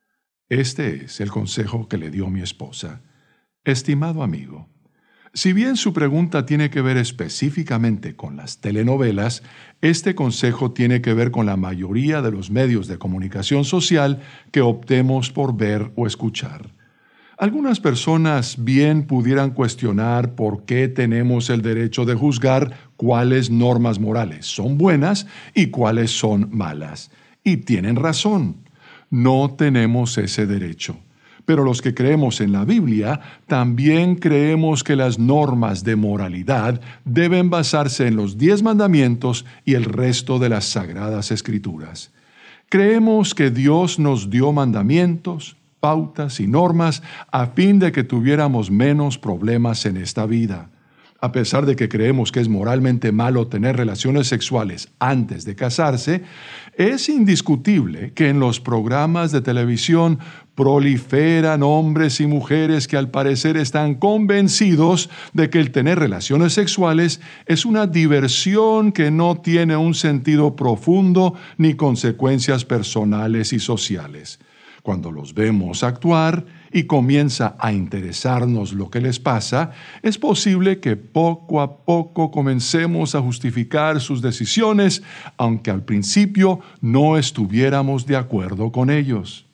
Este es el consejo que le dio mi esposa. Estimado amigo, si bien su pregunta tiene que ver específicamente con las telenovelas, este consejo tiene que ver con la mayoría de los medios de comunicación social que optemos por ver o escuchar. Algunas personas bien pudieran cuestionar por qué tenemos el derecho de juzgar cuáles normas morales son buenas y cuáles son malas. Y tienen razón. No tenemos ese derecho. Pero los que creemos en la Biblia también creemos que las normas de moralidad deben basarse en los 10 mandamientos y el resto de las sagradas escrituras. Creemos que Dios nos dio mandamientos, pautas y normas a fin de que tuviéramos menos problemas en esta vida. A pesar de que creemos que es moralmente malo tener relaciones sexuales antes de casarse, es indiscutible que en los programas de televisión proliferan hombres y mujeres que al parecer están convencidos de que el tener relaciones sexuales es una diversión que no tiene un sentido profundo ni consecuencias personales y sociales. Cuando los vemos actuar y comienza a interesarnos lo que les pasa, es posible que poco a poco comencemos a justificar sus decisiones, aunque al principio no estuviéramos de acuerdo con ellos.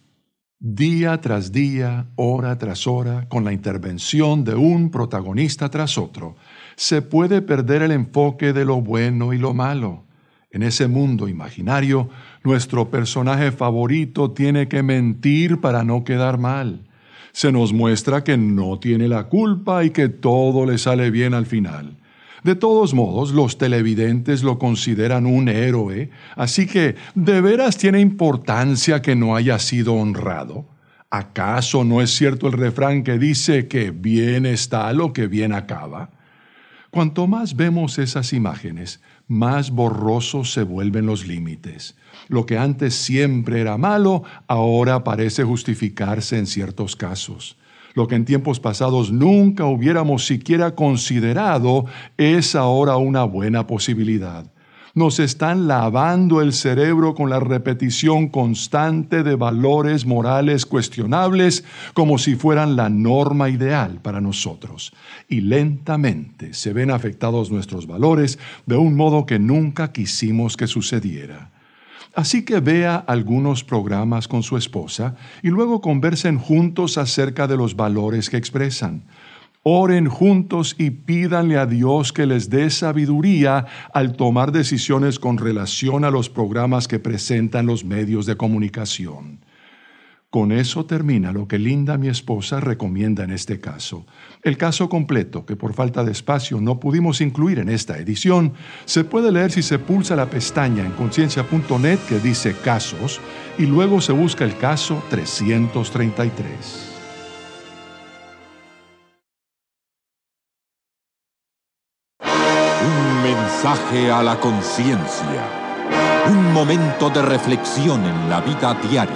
Día tras día, hora tras hora, con la intervención de un protagonista tras otro, se puede perder el enfoque de lo bueno y lo malo. En ese mundo imaginario, nuestro personaje favorito tiene que mentir para no quedar mal. Se nos muestra que no tiene la culpa y que todo le sale bien al final. De todos modos, los televidentes lo consideran un héroe, así que ¿de veras tiene importancia que no haya sido honrado? ¿Acaso no es cierto el refrán que dice que bien está lo que bien acaba? Cuanto más vemos esas imágenes, más borrosos se vuelven los límites. Lo que antes siempre era malo, ahora parece justificarse en ciertos casos. Lo que en tiempos pasados nunca hubiéramos siquiera considerado es ahora una buena posibilidad. Nos están lavando el cerebro con la repetición constante de valores morales cuestionables como si fueran la norma ideal para nosotros. Y lentamente se ven afectados nuestros valores de un modo que nunca quisimos que sucediera. Así que vea algunos programas con su esposa y luego conversen juntos acerca de los valores que expresan. Oren juntos y pídanle a Dios que les dé sabiduría al tomar decisiones con relación a los programas que presentan los medios de comunicación. Con eso termina lo que Linda, mi esposa, recomienda en este caso. El caso completo, que por falta de espacio no pudimos incluir en esta edición, se puede leer si se pulsa la pestaña en conciencia.net que dice Casos y luego se busca el caso 333. Un mensaje a la conciencia. Un momento de reflexión en la vida diaria.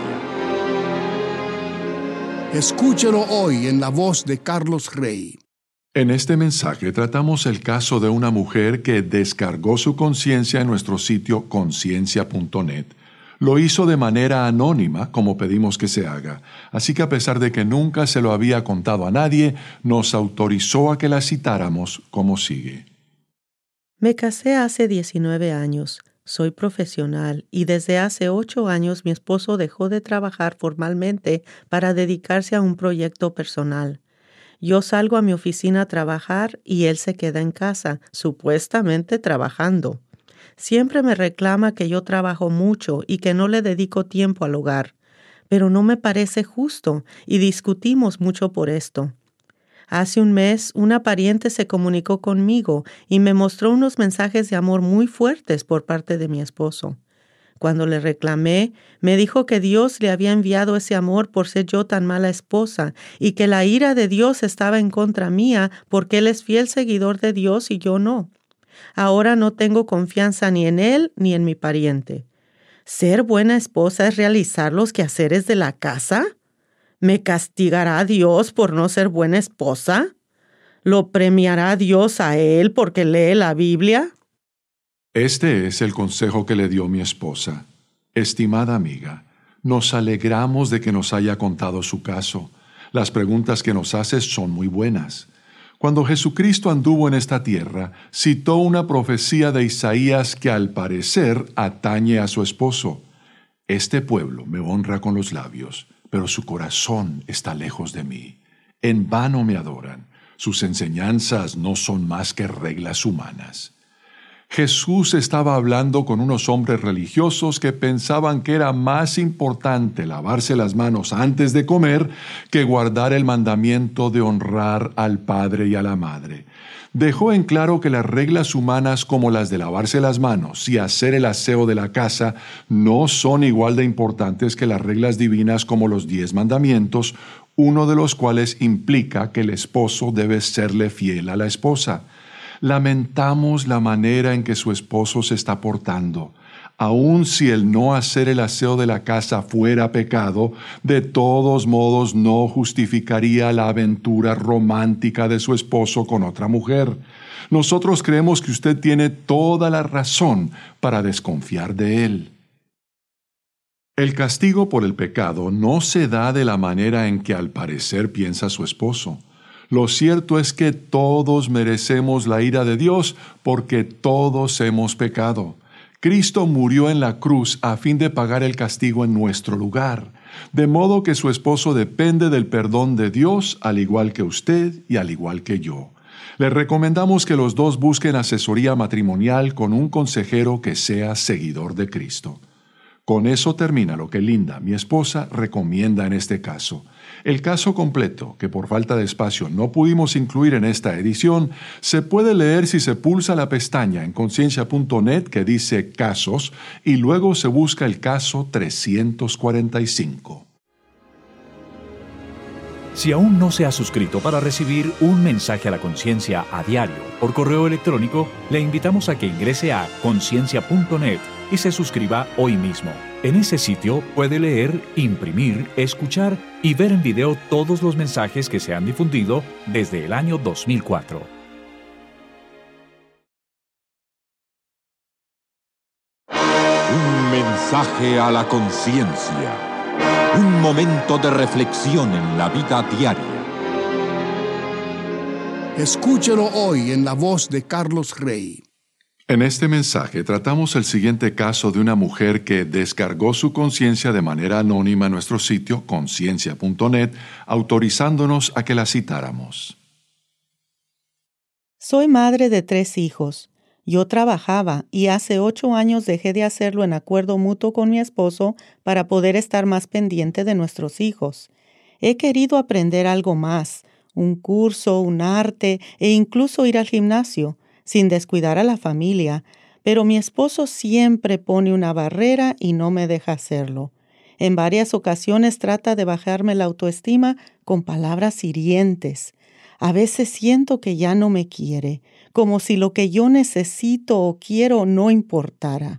Escúchelo hoy en la voz de Carlos Rey. En este mensaje tratamos el caso de una mujer que descargó su conciencia en nuestro sitio conciencia.net. Lo hizo de manera anónima, como pedimos que se haga. Así que a pesar de que nunca se lo había contado a nadie, nos autorizó a que la citáramos como sigue. Me casé hace 19 años. Soy profesional y desde hace 8 años mi esposo dejó de trabajar formalmente para dedicarse a un proyecto personal. Yo salgo a mi oficina a trabajar y él se queda en casa, supuestamente trabajando. Siempre me reclama que yo trabajo mucho y que no le dedico tiempo al hogar, pero no me parece justo y discutimos mucho por esto. Hace un mes, una pariente se comunicó conmigo y me mostró unos mensajes de amor muy fuertes por parte de mi esposo. Cuando le reclamé, me dijo que Dios le había enviado ese amor por ser yo tan mala esposa y que la ira de Dios estaba en contra mía porque él es fiel seguidor de Dios y yo no. Ahora no tengo confianza ni en él ni en mi pariente. ¿Ser buena esposa es realizar los quehaceres de la casa? ¿Me castigará Dios por no ser buena esposa? ¿Lo premiará Dios a él porque lee la Biblia? Este es el consejo que le dio mi esposa. Estimada amiga, nos alegramos de que nos haya contado su caso. Las preguntas que nos hace son muy buenas. Cuando Jesucristo anduvo en esta tierra, citó una profecía de Isaías que al parecer atañe a su esposo. Este pueblo me honra con los labios, pero su corazón está lejos de mí. En vano me adoran. Sus enseñanzas no son más que reglas humanas. Jesús estaba hablando con unos hombres religiosos que pensaban que era más importante lavarse las manos antes de comer que guardar el mandamiento de honrar al padre y a la madre. Dejó en claro que las reglas humanas como las de lavarse las manos y hacer el aseo de la casa no son igual de importantes que las reglas divinas como los 10 mandamientos, uno de los cuales implica que el esposo debe serle fiel a la esposa. Lamentamos la manera en que su esposo se está portando. Aun si el no hacer el aseo de la casa fuera pecado, de todos modos no justificaría la aventura romántica de su esposo con otra mujer. Nosotros creemos que usted tiene toda la razón para desconfiar de él. El castigo por el pecado no se da de la manera en que al parecer piensa su esposo. Lo cierto es que todos merecemos la ira de Dios porque todos hemos pecado. Cristo murió en la cruz a fin de pagar el castigo en nuestro lugar, de modo que su esposo depende del perdón de Dios al igual que usted y al igual que yo. Le recomendamos que los dos busquen asesoría matrimonial con un consejero que sea seguidor de Cristo. Con eso termina lo que Linda, mi esposa, recomienda en este caso. El caso completo, que por falta de espacio no pudimos incluir en esta edición, se puede leer si se pulsa la pestaña en conciencia.net que dice Casos y luego se busca el caso 345. Si aún no se ha suscrito para recibir un mensaje a la conciencia a diario por correo electrónico, le invitamos a que ingrese a conciencia.net y se suscriba hoy mismo. En ese sitio puede leer, imprimir, escuchar y ver en video todos los mensajes que se han difundido desde el año 2004. Un mensaje a la conciencia. Un momento de reflexión en la vida diaria. Escúchelo hoy en la voz de Carlos Rey. En este mensaje tratamos el siguiente caso de una mujer que descargó su conciencia de manera anónima en nuestro sitio conciencia.net, autorizándonos a que la citáramos. Soy madre de 3 hijos. Yo trabajaba y hace 8 años dejé de hacerlo en acuerdo mutuo con mi esposo para poder estar más pendiente de nuestros hijos. He querido aprender algo más, un curso, un arte e incluso ir al gimnasio, sin descuidar a la familia, pero mi esposo siempre pone una barrera y no me deja hacerlo. En varias ocasiones trata de bajarme la autoestima con palabras hirientes. A veces siento que ya no me quiere, como si lo que yo necesito o quiero no importara.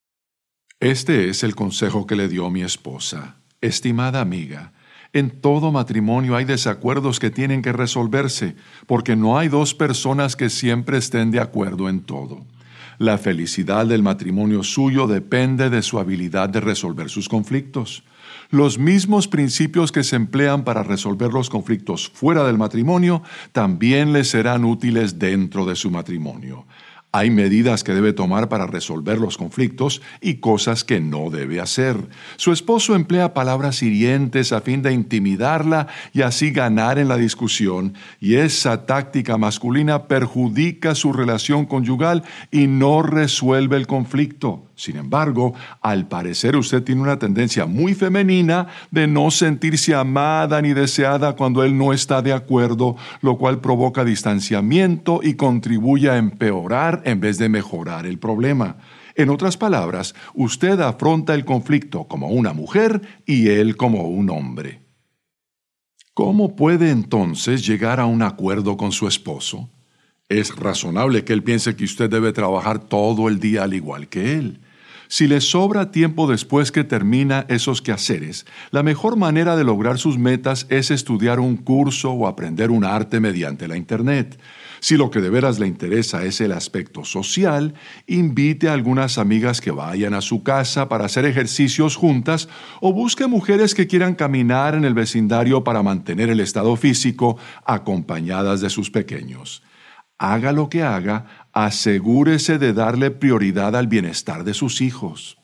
Este es el consejo que le dio mi esposa. Estimada amiga, en todo matrimonio hay desacuerdos que tienen que resolverse, porque no hay 2 personas que siempre estén de acuerdo en todo. La felicidad del matrimonio suyo depende de su habilidad de resolver sus conflictos. Los mismos principios que se emplean para resolver los conflictos fuera del matrimonio también le serán útiles dentro de su matrimonio. Hay medidas que debe tomar para resolver los conflictos y cosas que no debe hacer. Su esposo emplea palabras hirientes a fin de intimidarla y así ganar en la discusión, y esa táctica masculina perjudica su relación conyugal y no resuelve el conflicto. Sin embargo, al parecer usted tiene una tendencia muy femenina de no sentirse amada ni deseada cuando él no está de acuerdo, lo cual provoca distanciamiento y contribuye a empeorar en vez de mejorar el problema. En otras palabras, usted afronta el conflicto como una mujer y él como un hombre. ¿Cómo puede entonces llegar a un acuerdo con su esposo? Es razonable que él piense que usted debe trabajar todo el día al igual que él. Si le sobra tiempo después que termina esos quehaceres, la mejor manera de lograr sus metas es estudiar un curso o aprender un arte mediante la Internet. Si lo que de veras le interesa es el aspecto social, invite a algunas amigas que vayan a su casa para hacer ejercicios juntas o busque mujeres que quieran caminar en el vecindario para mantener el estado físico acompañadas de sus pequeños. Haga lo que haga, asegúrese de darle prioridad al bienestar de sus hijos.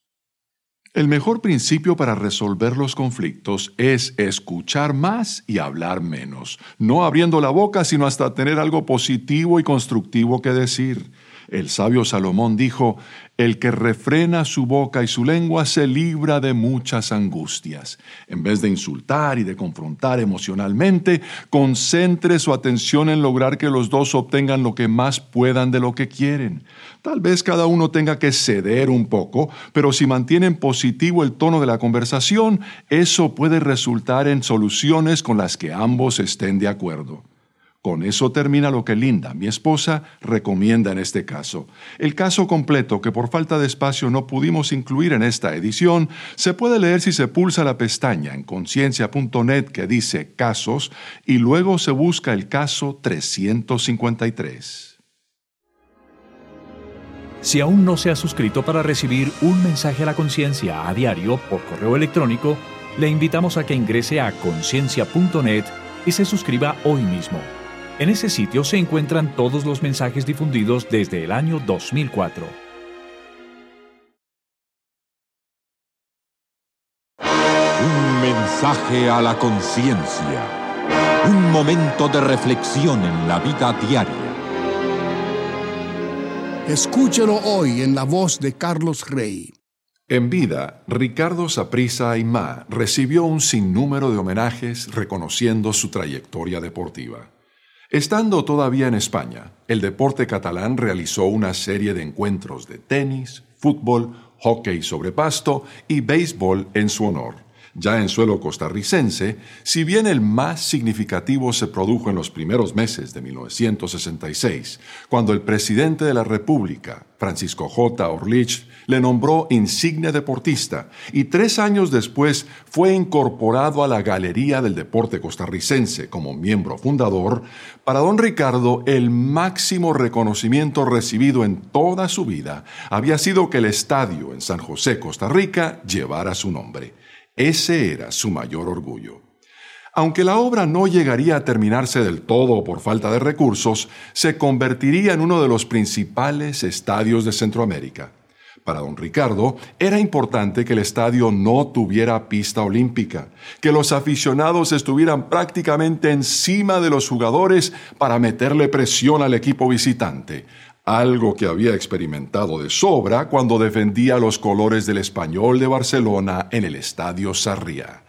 El mejor principio para resolver los conflictos es escuchar más y hablar menos, no abriendo la boca sino hasta tener algo positivo y constructivo que decir. El sabio Salomón dijo: «El que refrena su boca y su lengua se libra de muchas angustias». En vez de insultar y de confrontar emocionalmente, concentre su atención en lograr que los dos obtengan lo que más puedan de lo que quieren. Tal vez cada uno tenga que ceder un poco, pero si mantienen positivo el tono de la conversación, eso puede resultar en soluciones con las que ambos estén de acuerdo. Con eso termina lo que Linda, mi esposa, recomienda en este caso. El caso completo, que por falta de espacio no pudimos incluir en esta edición, se puede leer si se pulsa la pestaña en conciencia.net que dice Casos y luego se busca el caso 353. Si aún no se ha suscrito para recibir un mensaje a la conciencia a diario por correo electrónico, le invitamos a que ingrese a conciencia.net y se suscriba hoy mismo. En ese sitio se encuentran todos los mensajes difundidos desde el año 2004. Un mensaje a la conciencia. Un momento de reflexión en la vida diaria. Escúchelo hoy en la voz de Carlos Rey. En vida, Ricardo Saprissa Aimá recibió un sinnúmero de homenajes reconociendo su trayectoria deportiva. Estando todavía en España, el deporte catalán realizó una serie de encuentros de tenis, fútbol, hockey sobre pasto y béisbol en su honor. Ya en suelo costarricense, si bien el más significativo se produjo en los primeros meses de 1966, cuando el presidente de la República, Francisco J. Orlich, le nombró insigne deportista y 3 años después fue incorporado a la Galería del Deporte Costarricense como miembro fundador, para don Ricardo el máximo reconocimiento recibido en toda su vida había sido que el estadio en San José, Costa Rica, llevara su nombre. Ese era su mayor orgullo. Aunque la obra no llegaría a terminarse del todo por falta de recursos, se convertiría en uno de los principales estadios de Centroamérica. Para don Ricardo, era importante que el estadio no tuviera pista olímpica, que los aficionados estuvieran prácticamente encima de los jugadores para meterle presión al equipo visitante, algo que había experimentado de sobra cuando defendía los colores del Español de Barcelona en el Estadio Sarriá.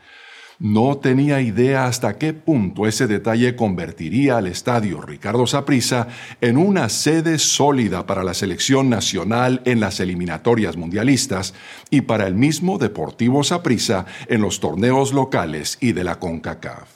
No tenía idea hasta qué punto ese detalle convertiría al Estadio Ricardo Saprissa en una sede sólida para la selección nacional en las eliminatorias mundialistas y para el mismo Deportivo Saprissa en los torneos locales y de la CONCACAF.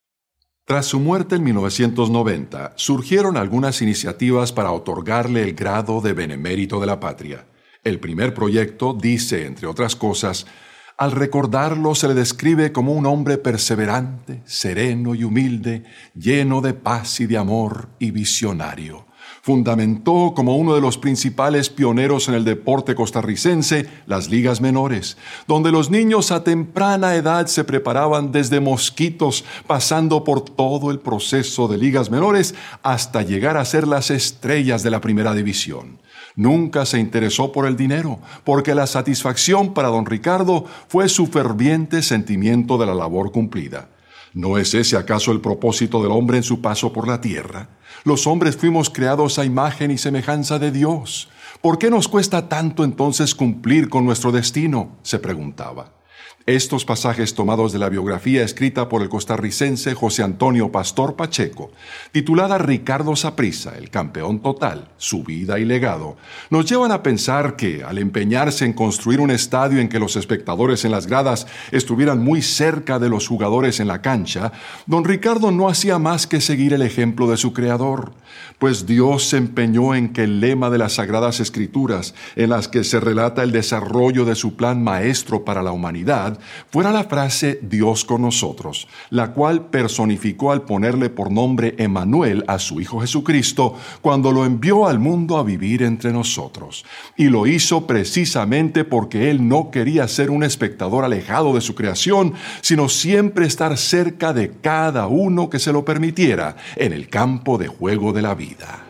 Tras su muerte en 1990, surgieron algunas iniciativas para otorgarle el grado de Benemérito de la Patria. El primer proyecto dice, entre otras cosas, al recordarlo se le describe como un hombre perseverante, sereno y humilde, lleno de paz y de amor y visionario. Fundamentó como uno de los principales pioneros en el deporte costarricense las ligas menores, donde los niños a temprana edad se preparaban desde mosquitos, pasando por todo el proceso de ligas menores hasta llegar a ser las estrellas de la primera división. Nunca se interesó por el dinero, porque la satisfacción para don Ricardo fue su ferviente sentimiento de la labor cumplida. ¿No es ese acaso el propósito del hombre en su paso por la tierra? Los hombres fuimos creados a imagen y semejanza de Dios. ¿Por qué nos cuesta tanto entonces cumplir con nuestro destino?, se preguntaba. Estos pasajes tomados de la biografía escrita por el costarricense José Antonio Pastor Pacheco, titulada Ricardo Saprissa, el campeón total, su vida y legado, nos llevan a pensar que, al empeñarse en construir un estadio en que los espectadores en las gradas estuvieran muy cerca de los jugadores en la cancha, don Ricardo no hacía más que seguir el ejemplo de su creador, pues Dios se empeñó en que el lema de las Sagradas Escrituras, en las que se relata el desarrollo de su plan maestro para la humanidad, fuera la frase Dios con nosotros, la cual personificó al ponerle por nombre Emmanuel a su Hijo Jesucristo cuando lo envió al mundo a vivir entre nosotros. Y lo hizo precisamente porque Él no quería ser un espectador alejado de su creación, sino siempre estar cerca de cada uno que se lo permitiera en el campo de juego de la vida.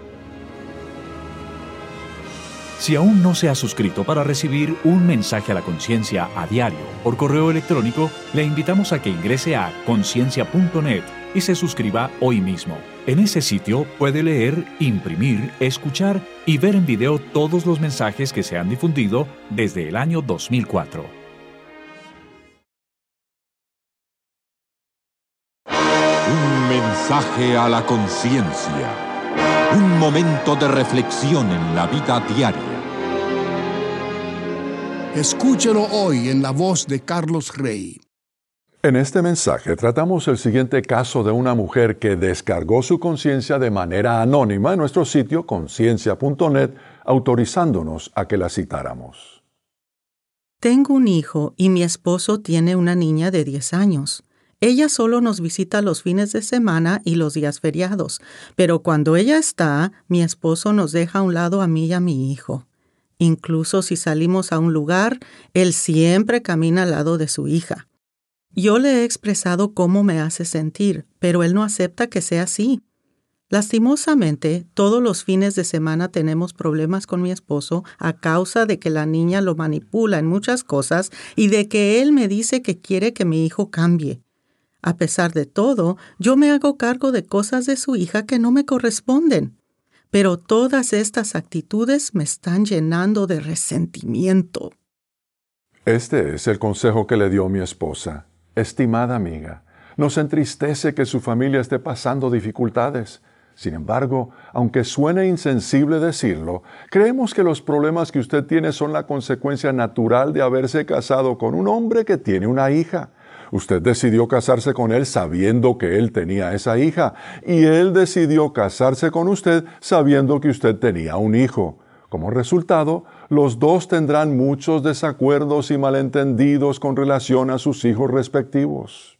Si aún no se ha suscrito para recibir un mensaje a la conciencia a diario por correo electrónico, le invitamos a que ingrese a conciencia.net y se suscriba hoy mismo. En ese sitio puede leer, imprimir, escuchar y ver en video todos los mensajes que se han difundido desde el año 2004. Un mensaje a la conciencia. Un momento de reflexión en la vida diaria. Escúchelo hoy en la voz de Carlos Rey. En este mensaje tratamos el siguiente caso de una mujer que descargó su conciencia de manera anónima en nuestro sitio conciencia.net, autorizándonos a que la citáramos. Tengo un hijo y mi esposo tiene una niña de 10 años. Ella solo nos visita los fines de semana y los días feriados, pero cuando ella está, mi esposo nos deja a un lado a mí y a mi hijo. Incluso si salimos a un lugar, él siempre camina al lado de su hija. Yo le he expresado cómo me hace sentir, pero él no acepta que sea así. Lastimosamente, todos los fines de semana tenemos problemas con mi esposo a causa de que la niña lo manipula en muchas cosas y de que él me dice que quiere que mi hijo cambie. A pesar de todo, yo me hago cargo de cosas de su hija que no me corresponden. Pero todas estas actitudes me están llenando de resentimiento. Este es el consejo que le dio mi esposa. Estimada amiga, nos entristece que su familia esté pasando dificultades. Sin embargo, aunque suene insensible decirlo, creemos que los problemas que usted tiene son la consecuencia natural de haberse casado con un hombre que tiene una hija. Usted decidió casarse con él sabiendo que él tenía esa hija, y él decidió casarse con usted sabiendo que usted tenía un hijo. Como resultado, los dos tendrán muchos desacuerdos y malentendidos con relación a sus hijos respectivos.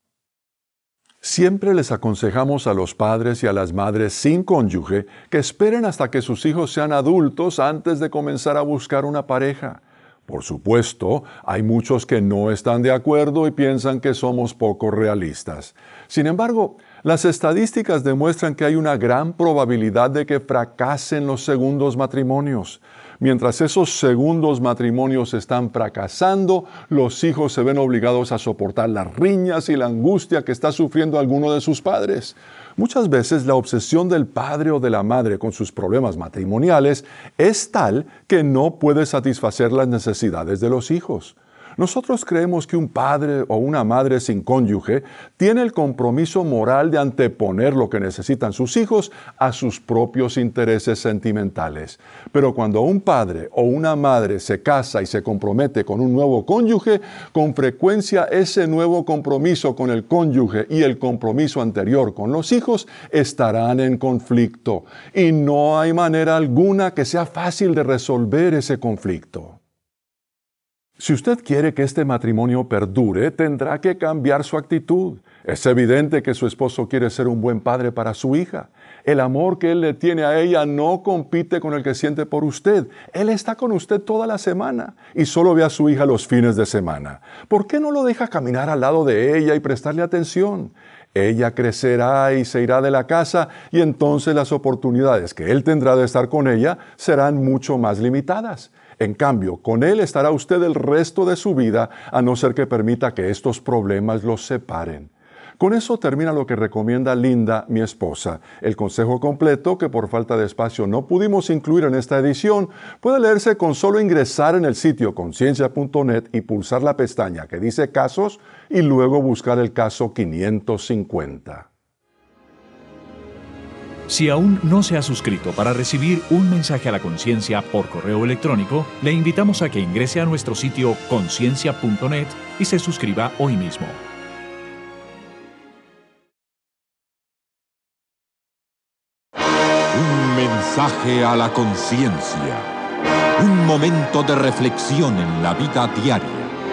Siempre les aconsejamos a los padres y a las madres sin cónyuge que esperen hasta que sus hijos sean adultos antes de comenzar a buscar una pareja. Por supuesto, hay muchos que no están de acuerdo y piensan que somos poco realistas. Sin embargo, las estadísticas demuestran que hay una gran probabilidad de que fracasen los segundos matrimonios. Mientras esos segundos matrimonios están fracasando, los hijos se ven obligados a soportar las riñas y la angustia que está sufriendo alguno de sus padres. Muchas veces la obsesión del padre o de la madre con sus problemas matrimoniales es tal que no puede satisfacer las necesidades de los hijos. Nosotros creemos que un padre o una madre sin cónyuge tiene el compromiso moral de anteponer lo que necesitan sus hijos a sus propios intereses sentimentales. Pero cuando un padre o una madre se casa y se compromete con un nuevo cónyuge, con frecuencia ese nuevo compromiso con el cónyuge y el compromiso anterior con los hijos estarán en conflicto. Y no hay manera alguna que sea fácil de resolver ese conflicto. Si usted quiere que este matrimonio perdure, tendrá que cambiar su actitud. Es evidente que su esposo quiere ser un buen padre para su hija. El amor que él le tiene a ella no compite con el que siente por usted. Él está con usted toda la semana y solo ve a su hija los fines de semana. ¿Por qué no lo deja caminar al lado de ella y prestarle atención? Ella crecerá y se irá de la casa y entonces las oportunidades que él tendrá de estar con ella serán mucho más limitadas. En cambio, con él estará usted el resto de su vida, a no ser que permita que estos problemas los separen. Con eso termina lo que recomienda Linda, mi esposa. El consejo completo, que por falta de espacio no pudimos incluir en esta edición, puede leerse con solo ingresar en el sitio conciencia.net y pulsar la pestaña que dice Casos y luego buscar el caso 550. Si aún no se ha suscrito para recibir un mensaje a la conciencia por correo electrónico, le invitamos a que ingrese a nuestro sitio conciencia.net y se suscriba hoy mismo. Un mensaje a la conciencia. Un momento de reflexión en la vida diaria.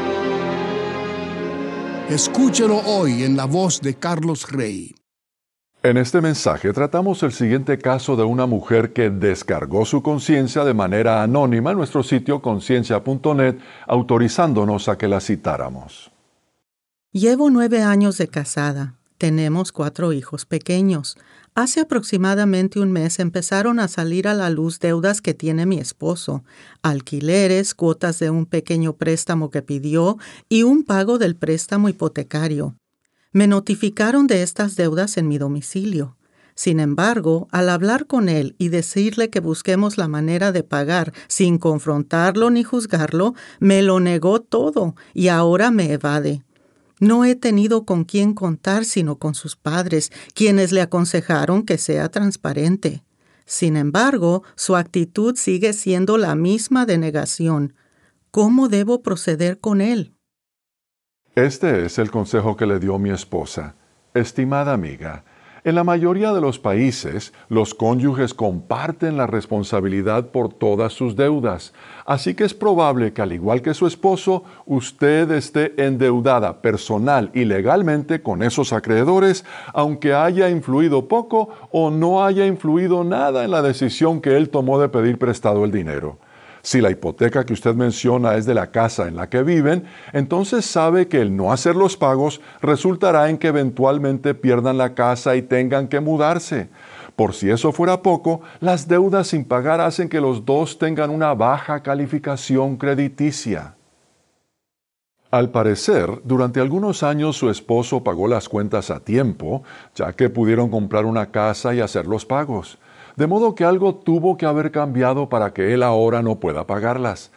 Escúchelo hoy en la voz de Carlos Rey. En este mensaje tratamos el siguiente caso de una mujer que descargó su conciencia de manera anónima en nuestro sitio conciencia.net, autorizándonos a que la citáramos. Llevo 9 años de casada. Tenemos 4 hijos pequeños. Hace aproximadamente un mes empezaron a salir a la luz deudas que tiene mi esposo, alquileres, cuotas de un pequeño préstamo que pidió y un pago del préstamo hipotecario. Me notificaron de estas deudas en mi domicilio. Sin embargo, al hablar con él y decirle que busquemos la manera de pagar sin confrontarlo ni juzgarlo, me lo negó todo y ahora me evade. No he tenido con quién contar sino con sus padres, quienes le aconsejaron que sea transparente. Sin embargo, su actitud sigue siendo la misma de negación. ¿Cómo debo proceder con él? Este es el consejo que le dio mi esposa. Estimada amiga, en la mayoría de los países, los cónyuges comparten la responsabilidad por todas sus deudas. Así que es probable que, al igual que su esposo, usted esté endeudada personal y legalmente con esos acreedores, aunque haya influido poco o no haya influido nada en la decisión que él tomó de pedir prestado el dinero. Si la hipoteca que usted menciona es de la casa en la que viven, entonces sabe que el no hacer los pagos resultará en que eventualmente pierdan la casa y tengan que mudarse. Por si eso fuera poco, las deudas sin pagar hacen que los dos tengan una baja calificación crediticia. Al parecer, durante algunos años su esposo pagó las cuentas a tiempo, ya que pudieron comprar una casa y hacer los pagos. De modo que algo tuvo que haber cambiado para que él ahora no pueda pagarlas.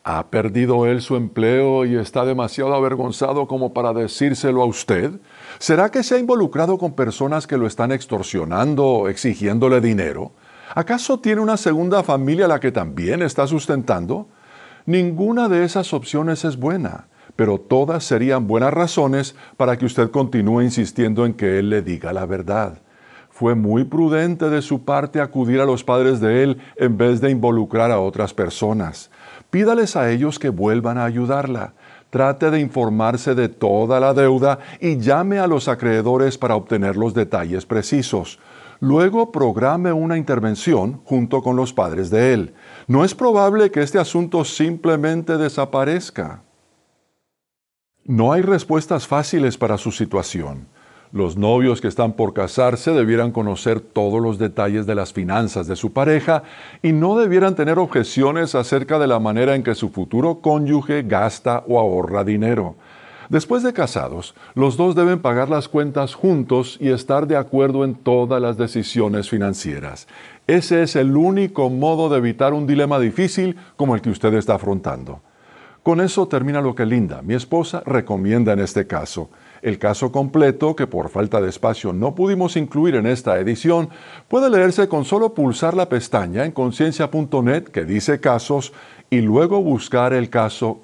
¿Ha perdido él su empleo y está demasiado avergonzado como para decírselo a usted? ¿Será que se ha involucrado con personas que lo están extorsionando o exigiéndole dinero? ¿Acaso tiene una segunda familia a la que también está sustentando? Ninguna de esas opciones es buena, pero todas serían buenas razones para que usted continúe insistiendo en que él le diga la verdad. Fue muy prudente de su parte acudir a los padres de él en vez de involucrar a otras personas. Pídales a ellos que vuelvan a ayudarla. Trate de informarse de toda la deuda y llame a los acreedores para obtener los detalles precisos. Luego programe una intervención junto con los padres de él. No es probable que este asunto simplemente desaparezca. No hay respuestas fáciles para su situación. Los novios que están por casarse debieran conocer todos los detalles de las finanzas de su pareja y no debieran tener objeciones acerca de la manera en que su futuro cónyuge gasta o ahorra dinero. Después de casados, los dos deben pagar las cuentas juntos y estar de acuerdo en todas las decisiones financieras. Ese es el único modo de evitar un dilema difícil como el que usted está afrontando. Con eso termina lo que Linda, mi esposa, recomienda en este caso. El caso completo, que por falta de espacio no pudimos incluir en esta edición, puede leerse con solo pulsar la pestaña en conciencia.net que dice casos y luego buscar el caso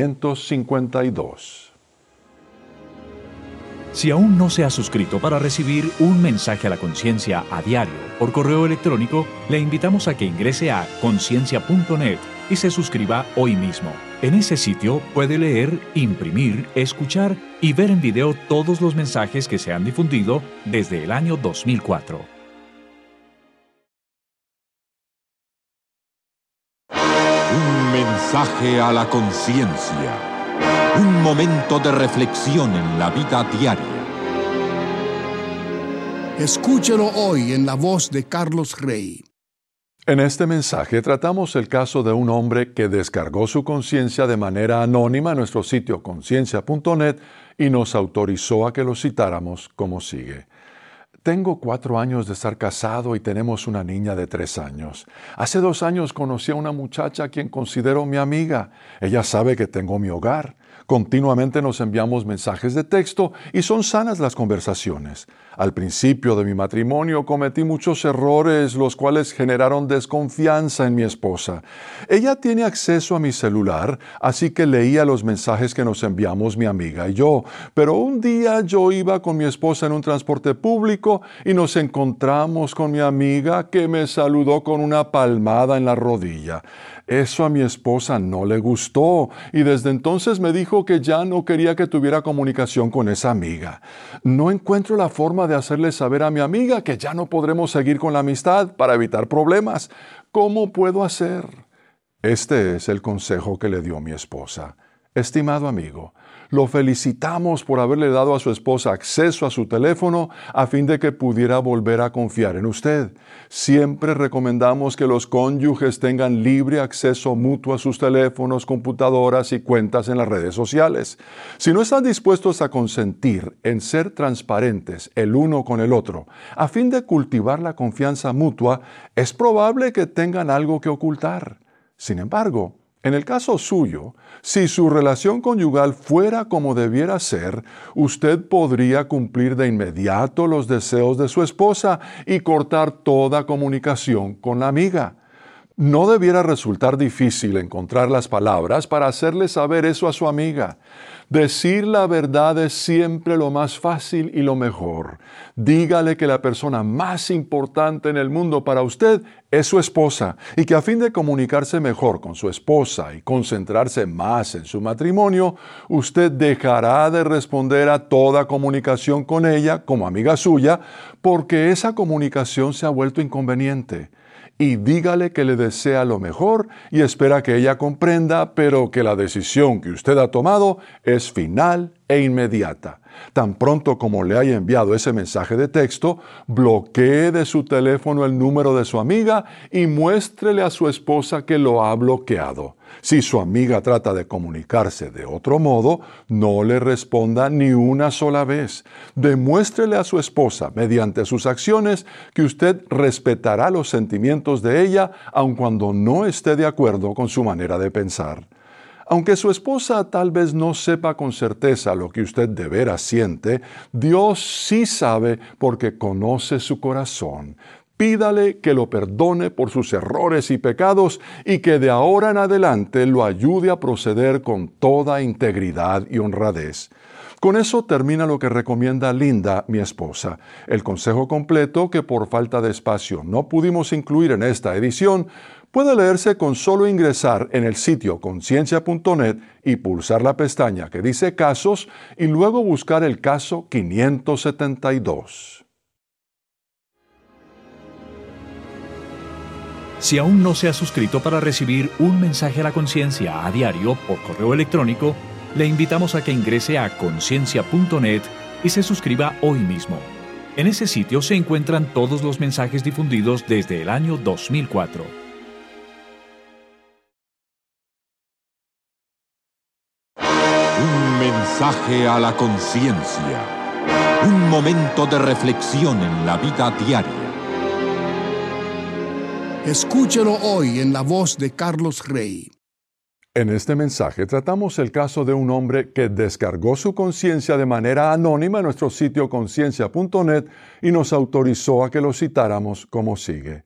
552. Si aún no se ha suscrito para recibir un mensaje a la conciencia a diario por correo electrónico, le invitamos a que ingrese a conciencia.net y se suscriba hoy mismo. En ese sitio puede leer, imprimir, escuchar y ver en video todos los mensajes que se han difundido desde el año 2004. Un mensaje a la conciencia. Un momento de reflexión en la vida diaria. Escúchelo hoy en la voz de Carlos Rey. En este mensaje tratamos el caso de un hombre que descargó su conciencia de manera anónima en nuestro sitio conciencia.net y nos autorizó a que lo citáramos como sigue. Tengo 4 años de estar casado y tenemos una niña de 3 años. Hace 2 años conocí a una muchacha a quien considero mi amiga. Ella sabe que tengo mi hogar. Continuamente nos enviamos mensajes de texto y son sanas las conversaciones. Al principio de mi matrimonio cometí muchos errores, los cuales generaron desconfianza en mi esposa. Ella tiene acceso a mi celular, así que leía los mensajes que nos enviamos mi amiga y yo. Pero un día yo iba con mi esposa en un transporte público y nos encontramos con mi amiga que me saludó con una palmada en la rodilla. Eso a mi esposa no le gustó y desde entonces me dijo que ya no quería que tuviera comunicación con esa amiga. No encuentro la forma de hacerle saber a mi amiga que ya no podremos seguir con la amistad para evitar problemas. ¿Cómo puedo hacer? Este es el consejo que le dio mi esposa. Estimado amigo, lo felicitamos por haberle dado a su esposa acceso a su teléfono a fin de que pudiera volver a confiar en usted. Siempre recomendamos que los cónyuges tengan libre acceso mutuo a sus teléfonos, computadoras y cuentas en las redes sociales. Si no están dispuestos a consentir en ser transparentes el uno con el otro, a fin de cultivar la confianza mutua, es probable que tengan algo que ocultar. Sin embargo, en el caso suyo, si su relación conyugal fuera como debiera ser, usted podría cumplir de inmediato los deseos de su esposa y cortar toda comunicación con la amiga. No debiera resultar difícil encontrar las palabras para hacerle saber eso a su amiga. Decir la verdad es siempre lo más fácil y lo mejor. Dígale que la persona más importante en el mundo para usted es su esposa y que a fin de comunicarse mejor con su esposa y concentrarse más en su matrimonio, usted dejará de responder a toda comunicación con ella como amiga suya porque esa comunicación se ha vuelto inconveniente. Y dígale que le desea lo mejor y espera que ella comprenda, pero que la decisión que usted ha tomado es final e inmediata. Tan pronto como le haya enviado ese mensaje de texto, bloquee de su teléfono el número de su amiga y muéstrele a su esposa que lo ha bloqueado. Si su amiga trata de comunicarse de otro modo, no le responda ni una sola vez. Demuéstrele a su esposa, mediante sus acciones, que usted respetará los sentimientos de ella, aun cuando no esté de acuerdo con su manera de pensar. Aunque su esposa tal vez no sepa con certeza lo que usted de veras siente, Dios sí sabe porque conoce su corazón. Pídale que lo perdone por sus errores y pecados y que de ahora en adelante lo ayude a proceder con toda integridad y honradez. Con eso termina lo que recomienda Linda, mi esposa. El consejo completo, que por falta de espacio no pudimos incluir en esta edición, puede leerse con solo ingresar en el sitio conciencia.net y pulsar la pestaña que dice Casos y luego buscar el caso 572. Si aún no se ha suscrito para recibir un mensaje a la conciencia a diario por correo electrónico, le invitamos a que ingrese a conciencia.net y se suscriba hoy mismo. En ese sitio se encuentran todos los mensajes difundidos desde el año 2004. Un mensaje a la conciencia. Un momento de reflexión en la vida diaria. Escúchelo hoy en la voz de Carlos Rey. En este mensaje tratamos el caso de un hombre que descargó su conciencia de manera anónima en nuestro sitio conciencia.net y nos autorizó a que lo citáramos como sigue.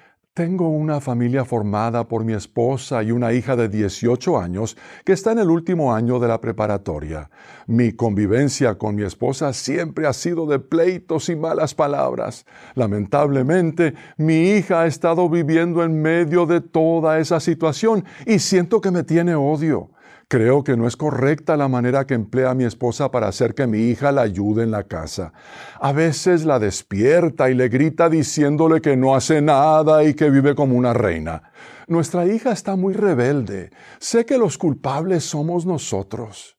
Tengo una familia formada por mi esposa y una hija de 18 años que está en el último año de la preparatoria. Mi convivencia con mi esposa siempre ha sido de pleitos y malas palabras. Lamentablemente, mi hija ha estado viviendo en medio de toda esa situación y siento que me tiene odio. Creo que no es correcta la manera que emplea mi esposa para hacer que mi hija la ayude en la casa. A veces la despierta y le grita diciéndole que no hace nada y que vive como una reina. Nuestra hija está muy rebelde. Sé que los culpables somos nosotros.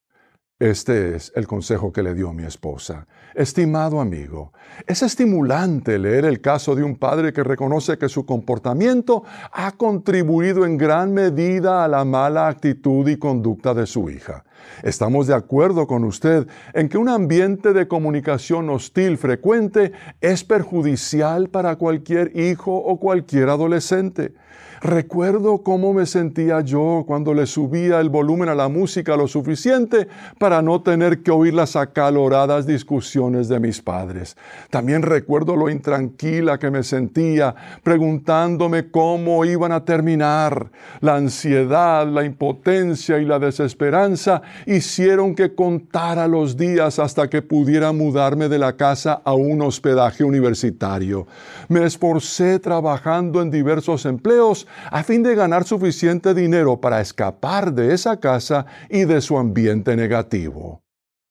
Este es el consejo que le dio mi esposa. Estimado amigo, es estimulante leer el caso de un padre que reconoce que su comportamiento ha contribuido en gran medida a la mala actitud y conducta de su hija. Estamos de acuerdo con usted en que un ambiente de comunicación hostil frecuente es perjudicial para cualquier hijo o cualquier adolescente. Recuerdo cómo me sentía yo cuando le subía el volumen a la música lo suficiente para no tener que oír las acaloradas discusiones de mis padres. También recuerdo lo intranquila que me sentía, preguntándome cómo iban a terminar. La ansiedad, la impotencia y la desesperanza hicieron que contara los días hasta que pudiera mudarme de la casa a un hospedaje universitario. Me esforcé trabajando en diversos empleos a fin de ganar suficiente dinero para escapar de esa casa y de su ambiente negativo.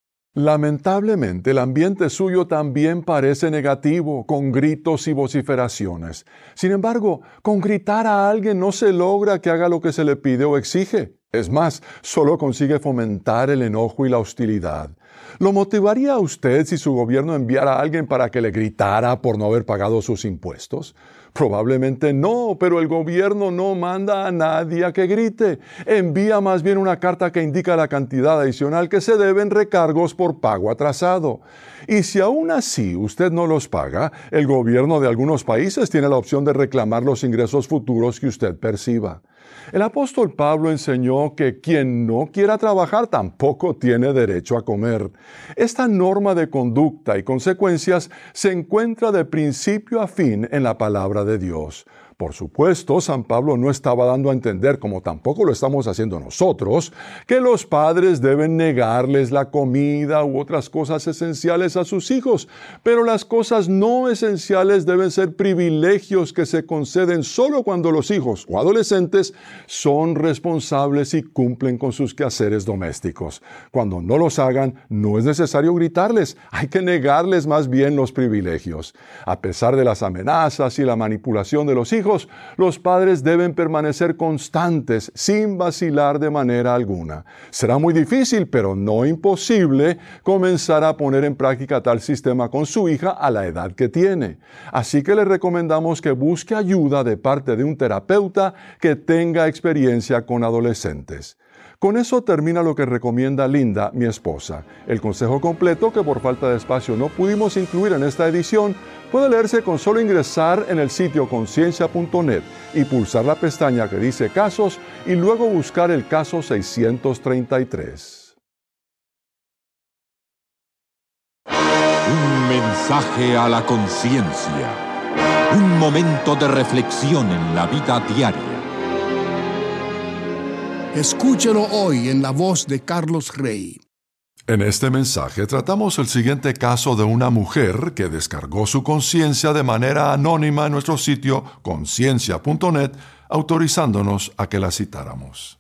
Lamentablemente, el ambiente suyo también parece negativo, con gritos y vociferaciones. Sin embargo, con gritar a alguien no se logra que haga lo que se le pide o exige. Es más, solo consigue fomentar el enojo y la hostilidad. ¿Lo motivaría a usted si su gobierno enviara a alguien para que le gritara por no haber pagado sus impuestos? Probablemente no, pero el gobierno no manda a nadie a que grite. Envía más bien una carta que indica la cantidad adicional que se deben recargos por pago atrasado. Y si aún así usted no los paga, el gobierno de algunos países tiene la opción de reclamar los ingresos futuros que usted perciba. El apóstol Pablo enseñó que quien no quiera trabajar tampoco tiene derecho a comer. Esta norma de conducta y consecuencias se encuentra de principio a fin en la palabra de Dios. Por supuesto, San Pablo no estaba dando a entender, como tampoco lo estamos haciendo nosotros, que los padres deben negarles la comida u otras cosas esenciales a sus hijos, pero las cosas no esenciales deben ser privilegios que se conceden solo cuando los hijos o adolescentes son responsables y cumplen con sus quehaceres domésticos. Cuando no los hagan, no es necesario gritarles, hay que negarles más bien los privilegios. A pesar de las amenazas y la manipulación de los hijos, los padres deben permanecer constantes sin vacilar de manera alguna. Será muy difícil, pero no imposible, comenzar a poner en práctica tal sistema con su hija a la edad que tiene. Así que le recomendamos que busque ayuda de parte de un terapeuta que tenga experiencia con adolescentes. Con eso termina lo que recomienda Linda, mi esposa. El consejo completo, que por falta de espacio no pudimos incluir en esta edición, puede leerse con solo ingresar en el sitio conciencia.net y pulsar la pestaña que dice Casos y luego buscar el caso 633. Un mensaje a la conciencia. Un momento de reflexión en la vida diaria. Escúchelo hoy en la voz de Carlos Rey. En este mensaje tratamos el siguiente caso de una mujer que descargó su conciencia de manera anónima en nuestro sitio conciencia.net, autorizándonos a que la citáramos.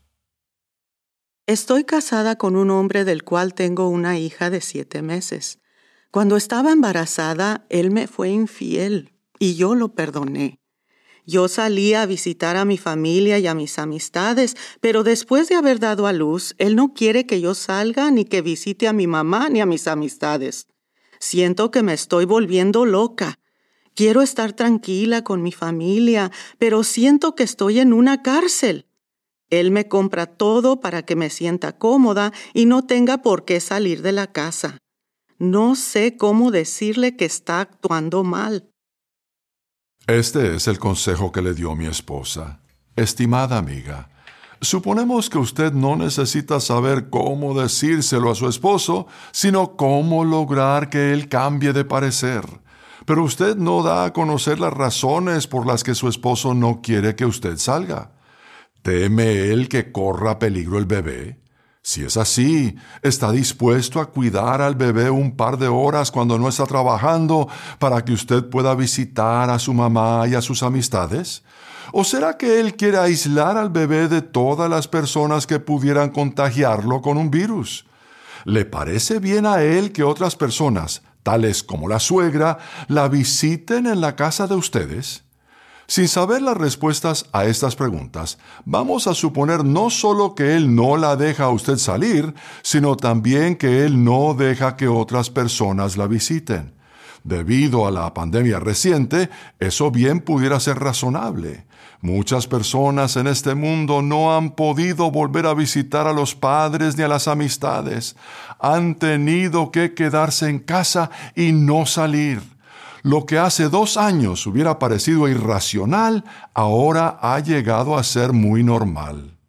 Estoy casada con un hombre del cual tengo una hija de 7 meses. Cuando estaba embarazada, él me fue infiel y yo lo perdoné. Yo salía a visitar a mi familia y a mis amistades, pero después de haber dado a luz, él no quiere que yo salga ni que visite a mi mamá ni a mis amistades. Siento que me estoy volviendo loca. Quiero estar tranquila con mi familia, pero siento que estoy en una cárcel. Él me compra todo para que me sienta cómoda y no tenga por qué salir de la casa. No sé cómo decirle que está actuando mal. Este es el consejo que le dio mi esposa. Estimada amiga, suponemos que usted no necesita saber cómo decírselo a su esposo, sino cómo lograr que él cambie de parecer. Pero usted no da a conocer las razones por las que su esposo no quiere que usted salga. ¿Teme él que corra peligro el bebé? Si es así, ¿está dispuesto a cuidar al bebé un par de horas cuando no está trabajando para que usted pueda visitar a su mamá y a sus amistades? ¿O será que él quiere aislar al bebé de todas las personas que pudieran contagiarlo con un virus? ¿Le parece bien a él que otras personas, tales como la suegra, la visiten en la casa de ustedes? Sin saber las respuestas a estas preguntas, vamos a suponer no solo que él no la deja a usted salir, sino también que él no deja que otras personas la visiten. Debido a la pandemia reciente, eso bien pudiera ser razonable. Muchas personas en este mundo no han podido volver a visitar a los padres ni a las amistades. Han tenido que quedarse en casa y no salir. Lo que hace 2 años hubiera parecido irracional, ahora ha llegado a ser muy normal.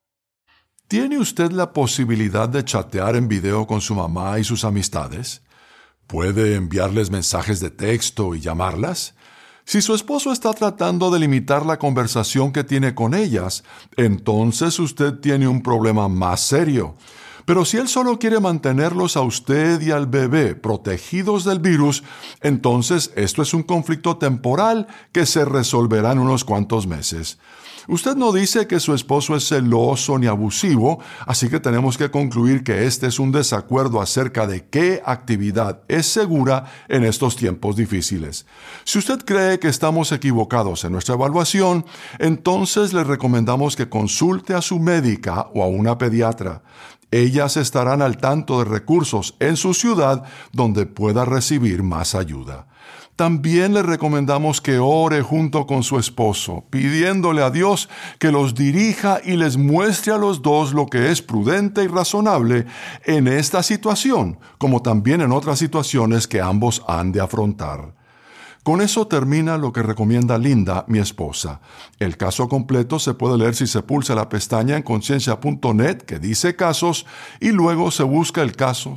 ¿Tiene usted la posibilidad de chatear en video con su mamá y sus amistades? ¿Puede enviarles mensajes de texto y llamarlas? Si su esposo está tratando de limitar la conversación que tiene con ellas, entonces usted tiene un problema más serio. Pero si él solo quiere mantenerlos a usted y al bebé protegidos del virus, entonces esto es un conflicto temporal que se resolverá en unos cuantos meses. Usted no dice que su esposo es celoso ni abusivo, así que tenemos que concluir que este es un desacuerdo acerca de qué actividad es segura en estos tiempos difíciles. Si usted cree que estamos equivocados en nuestra evaluación, entonces le recomendamos que consulte a su médica o a una pediatra. Ellas estarán al tanto de recursos en su ciudad donde pueda recibir más ayuda. También le recomendamos que ore junto con su esposo, pidiéndole a Dios que los dirija y les muestre a los dos lo que es prudente y razonable en esta situación, como también en otras situaciones que ambos han de afrontar. Con eso termina lo que recomienda Linda, mi esposa. El caso completo se puede leer si se pulsa la pestaña en conciencia.net que dice Casos y luego se busca el caso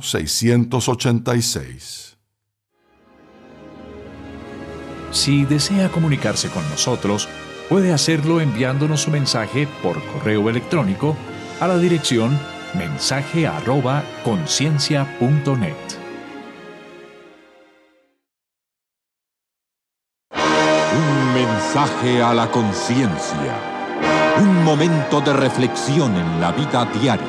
686. Si desea comunicarse con nosotros, puede hacerlo enviándonos su mensaje por correo electrónico a la dirección mensaje@conciencia.net. Un mensaje a la conciencia. Un momento de reflexión en la vida diaria.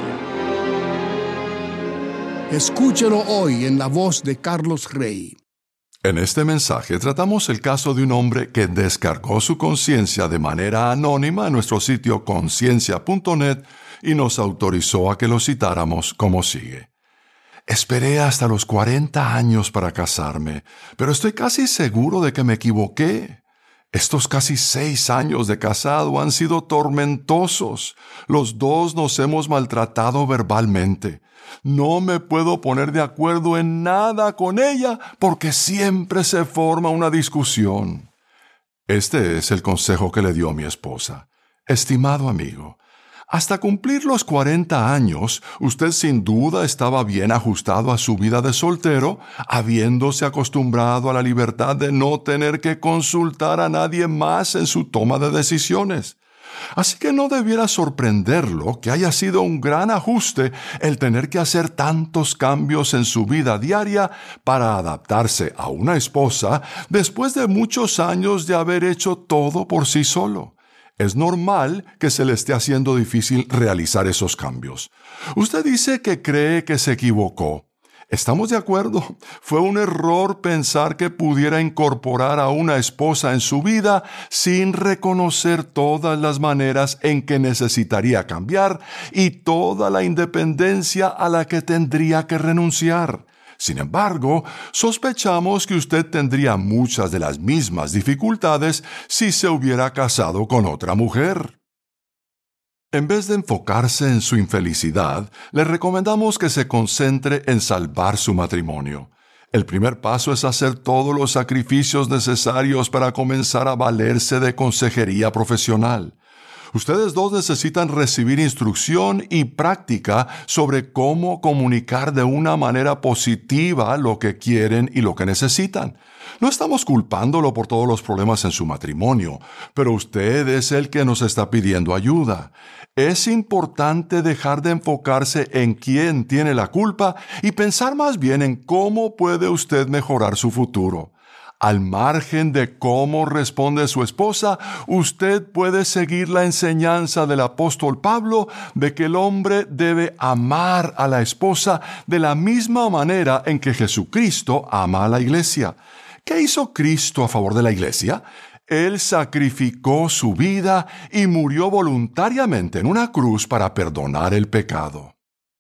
Escúchelo hoy en la voz de Carlos Rey. En este mensaje tratamos el caso de un hombre que descargó su conciencia de manera anónima en nuestro sitio conciencia.net y nos autorizó a que lo citáramos como sigue. Esperé hasta los 40 años para casarme, pero estoy casi seguro de que me equivoqué. Estos casi 6 años de casado han sido tormentosos. Los dos nos hemos maltratado verbalmente. No me puedo poner de acuerdo en nada con ella porque siempre se forma una discusión. Este es el consejo que le dio mi esposa. Estimado amigo, hasta cumplir los 40 años, usted sin duda estaba bien ajustado a su vida de soltero, habiéndose acostumbrado a la libertad de no tener que consultar a nadie más en su toma de decisiones. Así que no debiera sorprenderlo que haya sido un gran ajuste el tener que hacer tantos cambios en su vida diaria para adaptarse a una esposa después de muchos años de haber hecho todo por sí solo. Es normal que se le esté haciendo difícil realizar esos cambios. Usted dice que cree que se equivocó. ¿Estamos de acuerdo? Fue un error pensar que pudiera incorporar a una esposa en su vida sin reconocer todas las maneras en que necesitaría cambiar y toda la independencia a la que tendría que renunciar. Sin embargo, sospechamos que usted tendría muchas de las mismas dificultades si se hubiera casado con otra mujer. En vez de enfocarse en su infelicidad, le recomendamos que se concentre en salvar su matrimonio. El primer paso es hacer todos los sacrificios necesarios para comenzar a valerse de consejería profesional. Ustedes dos necesitan recibir instrucción y práctica sobre cómo comunicar de una manera positiva lo que quieren y lo que necesitan. No estamos culpándolo por todos los problemas en su matrimonio, pero usted es el que nos está pidiendo ayuda. Es importante dejar de enfocarse en quién tiene la culpa y pensar más bien en cómo puede usted mejorar su futuro. Al margen de cómo responde su esposa, usted puede seguir la enseñanza del apóstol Pablo de que el hombre debe amar a la esposa de la misma manera en que Jesucristo ama a la iglesia. ¿Qué hizo Cristo a favor de la iglesia? Él sacrificó su vida y murió voluntariamente en una cruz para perdonar el pecado.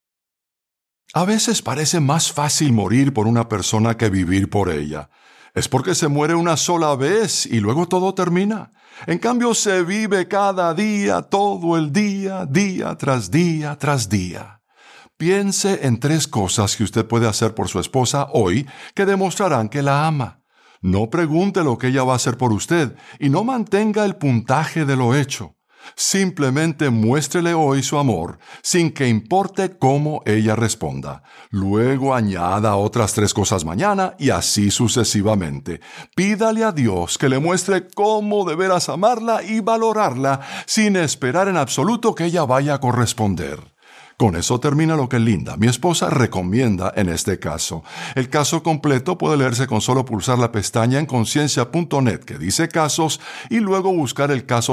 A veces parece más fácil morir por una persona que vivir por ella. Es porque se muere una sola vez y luego todo termina. En cambio, se vive cada día, todo el día, día tras día tras día. Piense en 3 cosas que usted puede hacer por su esposa hoy que demostrarán que la ama. No pregunte lo que ella va a hacer por usted y no mantenga el puntaje de lo hecho. Simplemente muéstrele hoy su amor, sin que importe cómo ella responda. Luego añada otras 3 cosas mañana y así sucesivamente. Pídale a Dios que le muestre cómo de veras amarla y valorarla, sin esperar en absoluto que ella vaya a corresponder. Con eso termina lo que Linda, mi esposa, recomienda en este caso. El caso completo puede leerse con solo pulsar la pestaña en conciencia.net que dice casos y luego buscar el caso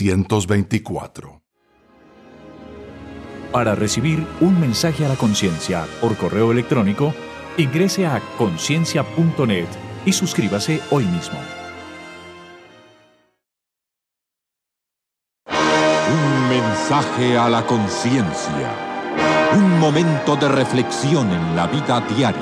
724. Para recibir un mensaje a la conciencia por correo electrónico, ingrese a conciencia.net y suscríbase hoy mismo. Un mensaje a la conciencia. Un momento de reflexión en la vida diaria.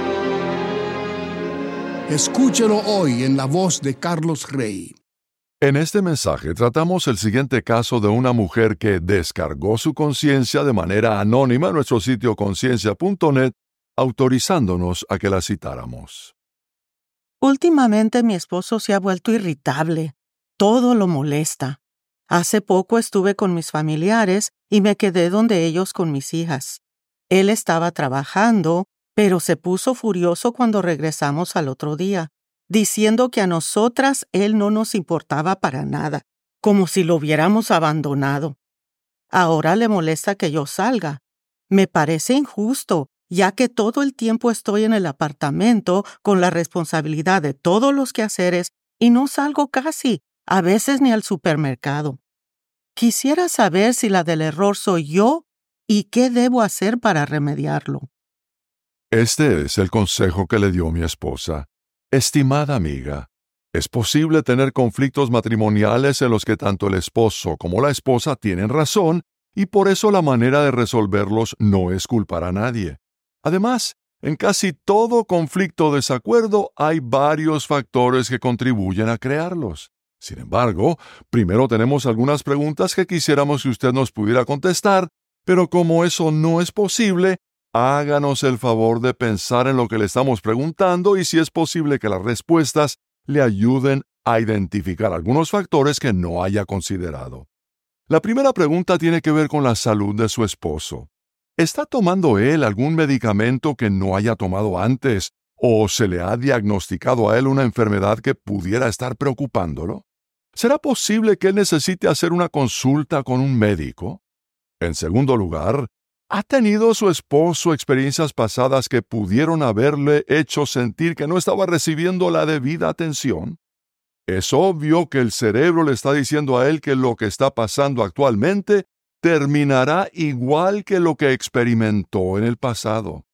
Escúchelo hoy en la voz de Carlos Rey. En este mensaje tratamos el siguiente caso de una mujer que descargó su conciencia de manera anónima en nuestro sitio conciencia.net, autorizándonos a que la citáramos. Últimamente mi esposo se ha vuelto irritable. Todo lo molesta. Hace poco estuve con mis familiares y me quedé donde ellos con mis hijas. Él estaba trabajando, pero se puso furioso cuando regresamos al otro día, diciendo que a nosotras él no nos importaba para nada, como si lo hubiéramos abandonado. Ahora le molesta que yo salga. Me parece injusto, ya que todo el tiempo estoy en el apartamento con la responsabilidad de todos los quehaceres y no salgo casi, a veces ni al supermercado. Quisiera saber si la del error soy yo y qué debo hacer para remediarlo. Este es el consejo que le dio mi esposa. Estimada amiga, es posible tener conflictos matrimoniales en los que tanto el esposo como la esposa tienen razón y por eso la manera de resolverlos no es culpar a nadie. Además, en casi todo conflicto o desacuerdo hay varios factores que contribuyen a crearlos. Sin embargo, primero tenemos algunas preguntas que quisiéramos que usted nos pudiera contestar, pero como eso no es posible, háganos el favor de pensar en lo que le estamos preguntando y si es posible que las respuestas le ayuden a identificar algunos factores que no haya considerado. La primera pregunta tiene que ver con la salud de su esposo. ¿Está tomando él algún medicamento que no haya tomado antes o se le ha diagnosticado a él una enfermedad que pudiera estar preocupándolo? ¿Será posible que él necesite hacer una consulta con un médico? En segundo lugar, ¿ha tenido su esposo experiencias pasadas que pudieron haberle hecho sentir que no estaba recibiendo la debida atención? Es obvio que el cerebro le está diciendo a él que lo que está pasando actualmente terminará igual que lo que experimentó en el pasado.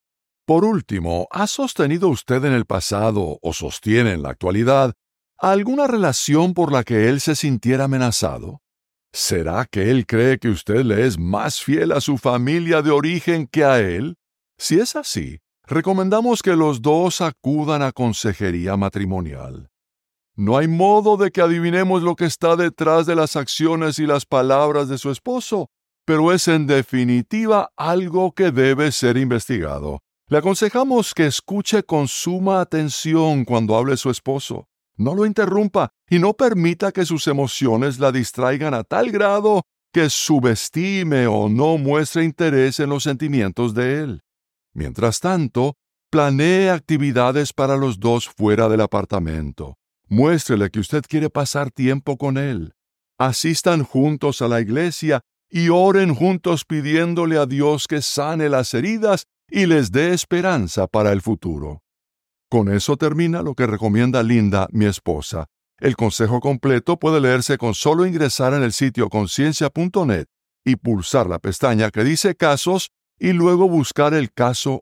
Por último, ¿ha sostenido usted en el pasado o sostiene en la actualidad alguna relación por la que él se sintiera amenazado? ¿Será que él cree que usted le es más fiel a su familia de origen que a él? Si es así, recomendamos que los dos acudan a consejería matrimonial. No hay modo de que adivinemos lo que está detrás de las acciones y las palabras de su esposo, pero es en definitiva algo que debe ser investigado. Le aconsejamos que escuche con suma atención cuando hable su esposo. No lo interrumpa y no permita que sus emociones la distraigan a tal grado que subestime o no muestre interés en los sentimientos de él. Mientras tanto, planee actividades para los dos fuera del apartamento. Muéstrele que usted quiere pasar tiempo con él. Asistan juntos a la iglesia y oren juntos pidiéndole a Dios que sane las heridas y les dé esperanza para el futuro. Con eso termina lo que recomienda Linda, mi esposa. El consejo completo puede leerse con solo ingresar en el sitio conciencia.net y pulsar la pestaña que dice Casos y luego buscar el caso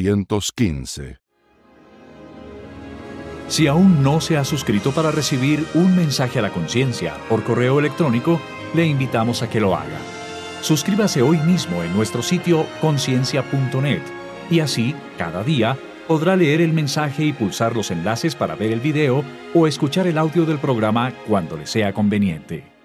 815. Si aún no se ha suscrito para recibir un mensaje a la conciencia por correo electrónico, le invitamos a que lo haga. Suscríbase hoy mismo en nuestro sitio conciencia.net y así, cada día, podrá leer el mensaje y pulsar los enlaces para ver el video o escuchar el audio del programa cuando le sea conveniente.